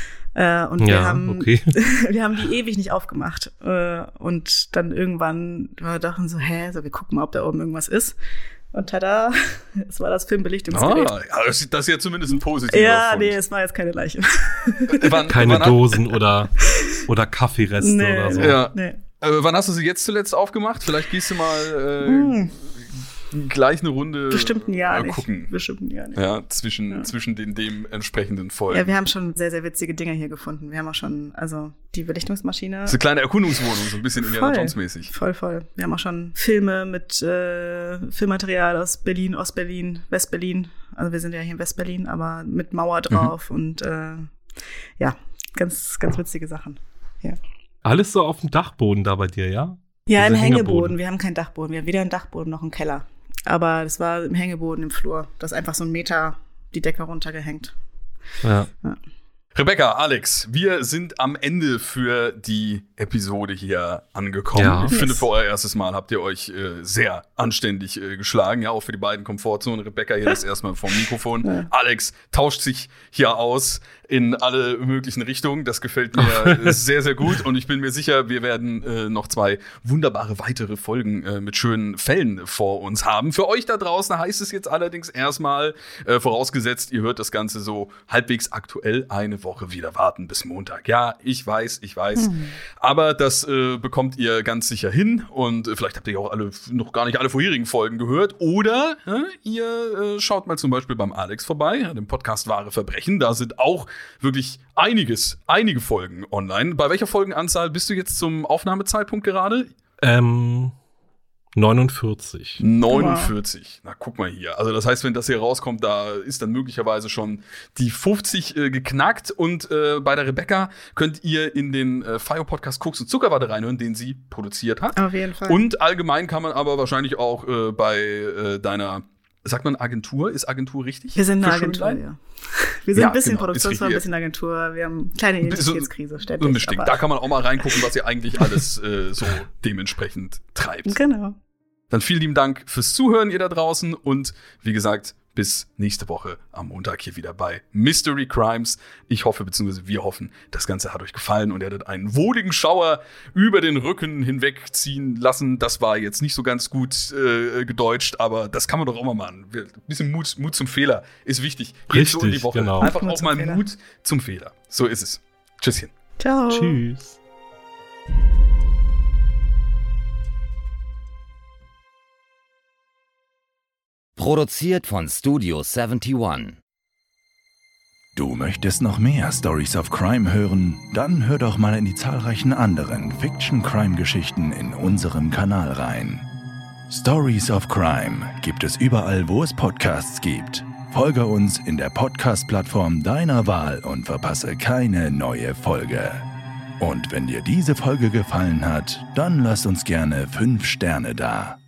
Äh, und wir Ja, haben, okay. wir haben die ewig nicht aufgemacht. Äh, und dann irgendwann wir dachten so, hä, so wir gucken mal, ob da oben irgendwas ist. Und tada, es war das Filmbelichtungsgerät. Ah, ja, das, das ist ja zumindest ein positiver ja, Fund. nee, es war jetzt keine Leiche. Wann, Keine wann hat- Dosen oder, oder Kaffeereste Nee. oder so. Ja. Nee. Äh, wann hast du sie jetzt zuletzt aufgemacht? Vielleicht gehst du mal äh, Hm. gleich eine Runde Bestimmt ein Jahr äh, nicht. gucken. Bestimmt ein Jahr nicht. Ja, zwischen, Ja. zwischen den dementsprechenden Folgen. Ja, wir haben schon sehr, sehr witzige Dinge hier gefunden. Wir haben auch schon, also die Belichtungsmaschine. Das ist eine kleine Erkundungswohnung, so ein bisschen Indiana Voll. Jones mäßig. Voll, voll. Wir haben auch schon Filme mit äh, Filmmaterial aus Berlin, Ostberlin, Westberlin. Also wir sind ja hier in Westberlin, aber mit Mauer drauf und äh, ja, ganz, ganz witzige Sachen. Ja, Alles so auf dem Dachboden da bei dir, ja? ja im Dieser Hängeboden. Hängeboden. Wir haben keinen Dachboden. Wir haben weder einen Dachboden noch einen Keller. Aber das war im Hängeboden im Flur. Das ist einfach so ein Meter die Decke runtergehängt. Ja. Rebecca, Alex, wir sind am Ende für die Episode hier angekommen. Ja. Ich Yes. finde, für euer erstes Mal habt ihr euch äh, sehr anständig äh, geschlagen. Ja, auch für die beiden Komfortzonen. Rebecca hier das erstmal vom Mikrofon. Ja. Alex tauscht sich hier aus in alle möglichen Richtungen. Das gefällt mir äh, sehr, sehr gut. Und ich bin mir sicher, wir werden äh, noch zwei wunderbare weitere Folgen äh, mit schönen Fällen vor uns haben. Für euch da draußen heißt es jetzt allerdings erstmal, äh, vorausgesetzt, ihr hört das Ganze so halbwegs aktuell, eine Woche wieder warten bis Montag. Ja, ich weiß, ich weiß. Mhm. Aber das äh, bekommt ihr ganz sicher hin. Und äh, vielleicht habt ihr ja auch alle, noch gar nicht alle vorherigen Folgen gehört. Oder äh, ihr äh, schaut mal zum Beispiel beim Alex vorbei, ja, dem Podcast Wahre Verbrechen. Da sind auch wirklich einiges, einige Folgen online. Bei welcher Folgenanzahl bist du jetzt zum Aufnahmezeitpunkt gerade? Ähm, neunundvierzig. neunundvierzig. Na, guck mal hier. Also das heißt, wenn das hier rauskommt, da ist dann möglicherweise schon die fünfzig äh, geknackt. Und äh, bei der Rebecca könnt ihr in den äh, Fire-Podcast Koks und Zuckerwatte reinhören, den sie produziert hat. Auf jeden Fall. Und allgemein kann man aber wahrscheinlich auch äh, bei äh, deiner, sagt man Agentur? Ist Agentur richtig? wir sind eine Für Agentur, Schönlein? ja. Wir sind Ja, ein bisschen genau, ist Produktionsfirma, ein richtig. bisschen Agentur. Wir haben eine kleine Identitätskrise ständig. So ein Mischding. aber- Da kann man auch mal reingucken, was ihr eigentlich alles äh, so dementsprechend treibt. Genau. Dann vielen lieben Dank fürs Zuhören, ihr da draußen. Und wie gesagt, bis nächste Woche am Montag hier wieder bei Mystery Crimes. Ich hoffe, beziehungsweise wir hoffen, das Ganze hat euch gefallen und ihr hattet einen wohligen Schauer über den Rücken hinwegziehen lassen. Das war jetzt nicht so ganz gut äh, gedeutscht, aber das kann man doch auch mal machen. Ein bisschen Mut, Mut zum Fehler ist wichtig. Geht so in die Richtig, Woche. genau. Einfach Mut auch zum mal Fehler. Mut zum Fehler. So ist es. Tschüsschen. Ciao. Tschüss. Produziert von Studio einundsiebzig. Du möchtest noch mehr Stories of Crime hören? Dann hör doch mal in die zahlreichen anderen Fiction-Crime-Geschichten in unserem Kanal rein. Stories of Crime gibt es überall, wo es Podcasts gibt. Folge uns in der Podcast-Plattform deiner Wahl und verpasse keine neue Folge. Und wenn dir diese Folge gefallen hat, dann lass uns gerne fünf Sterne da.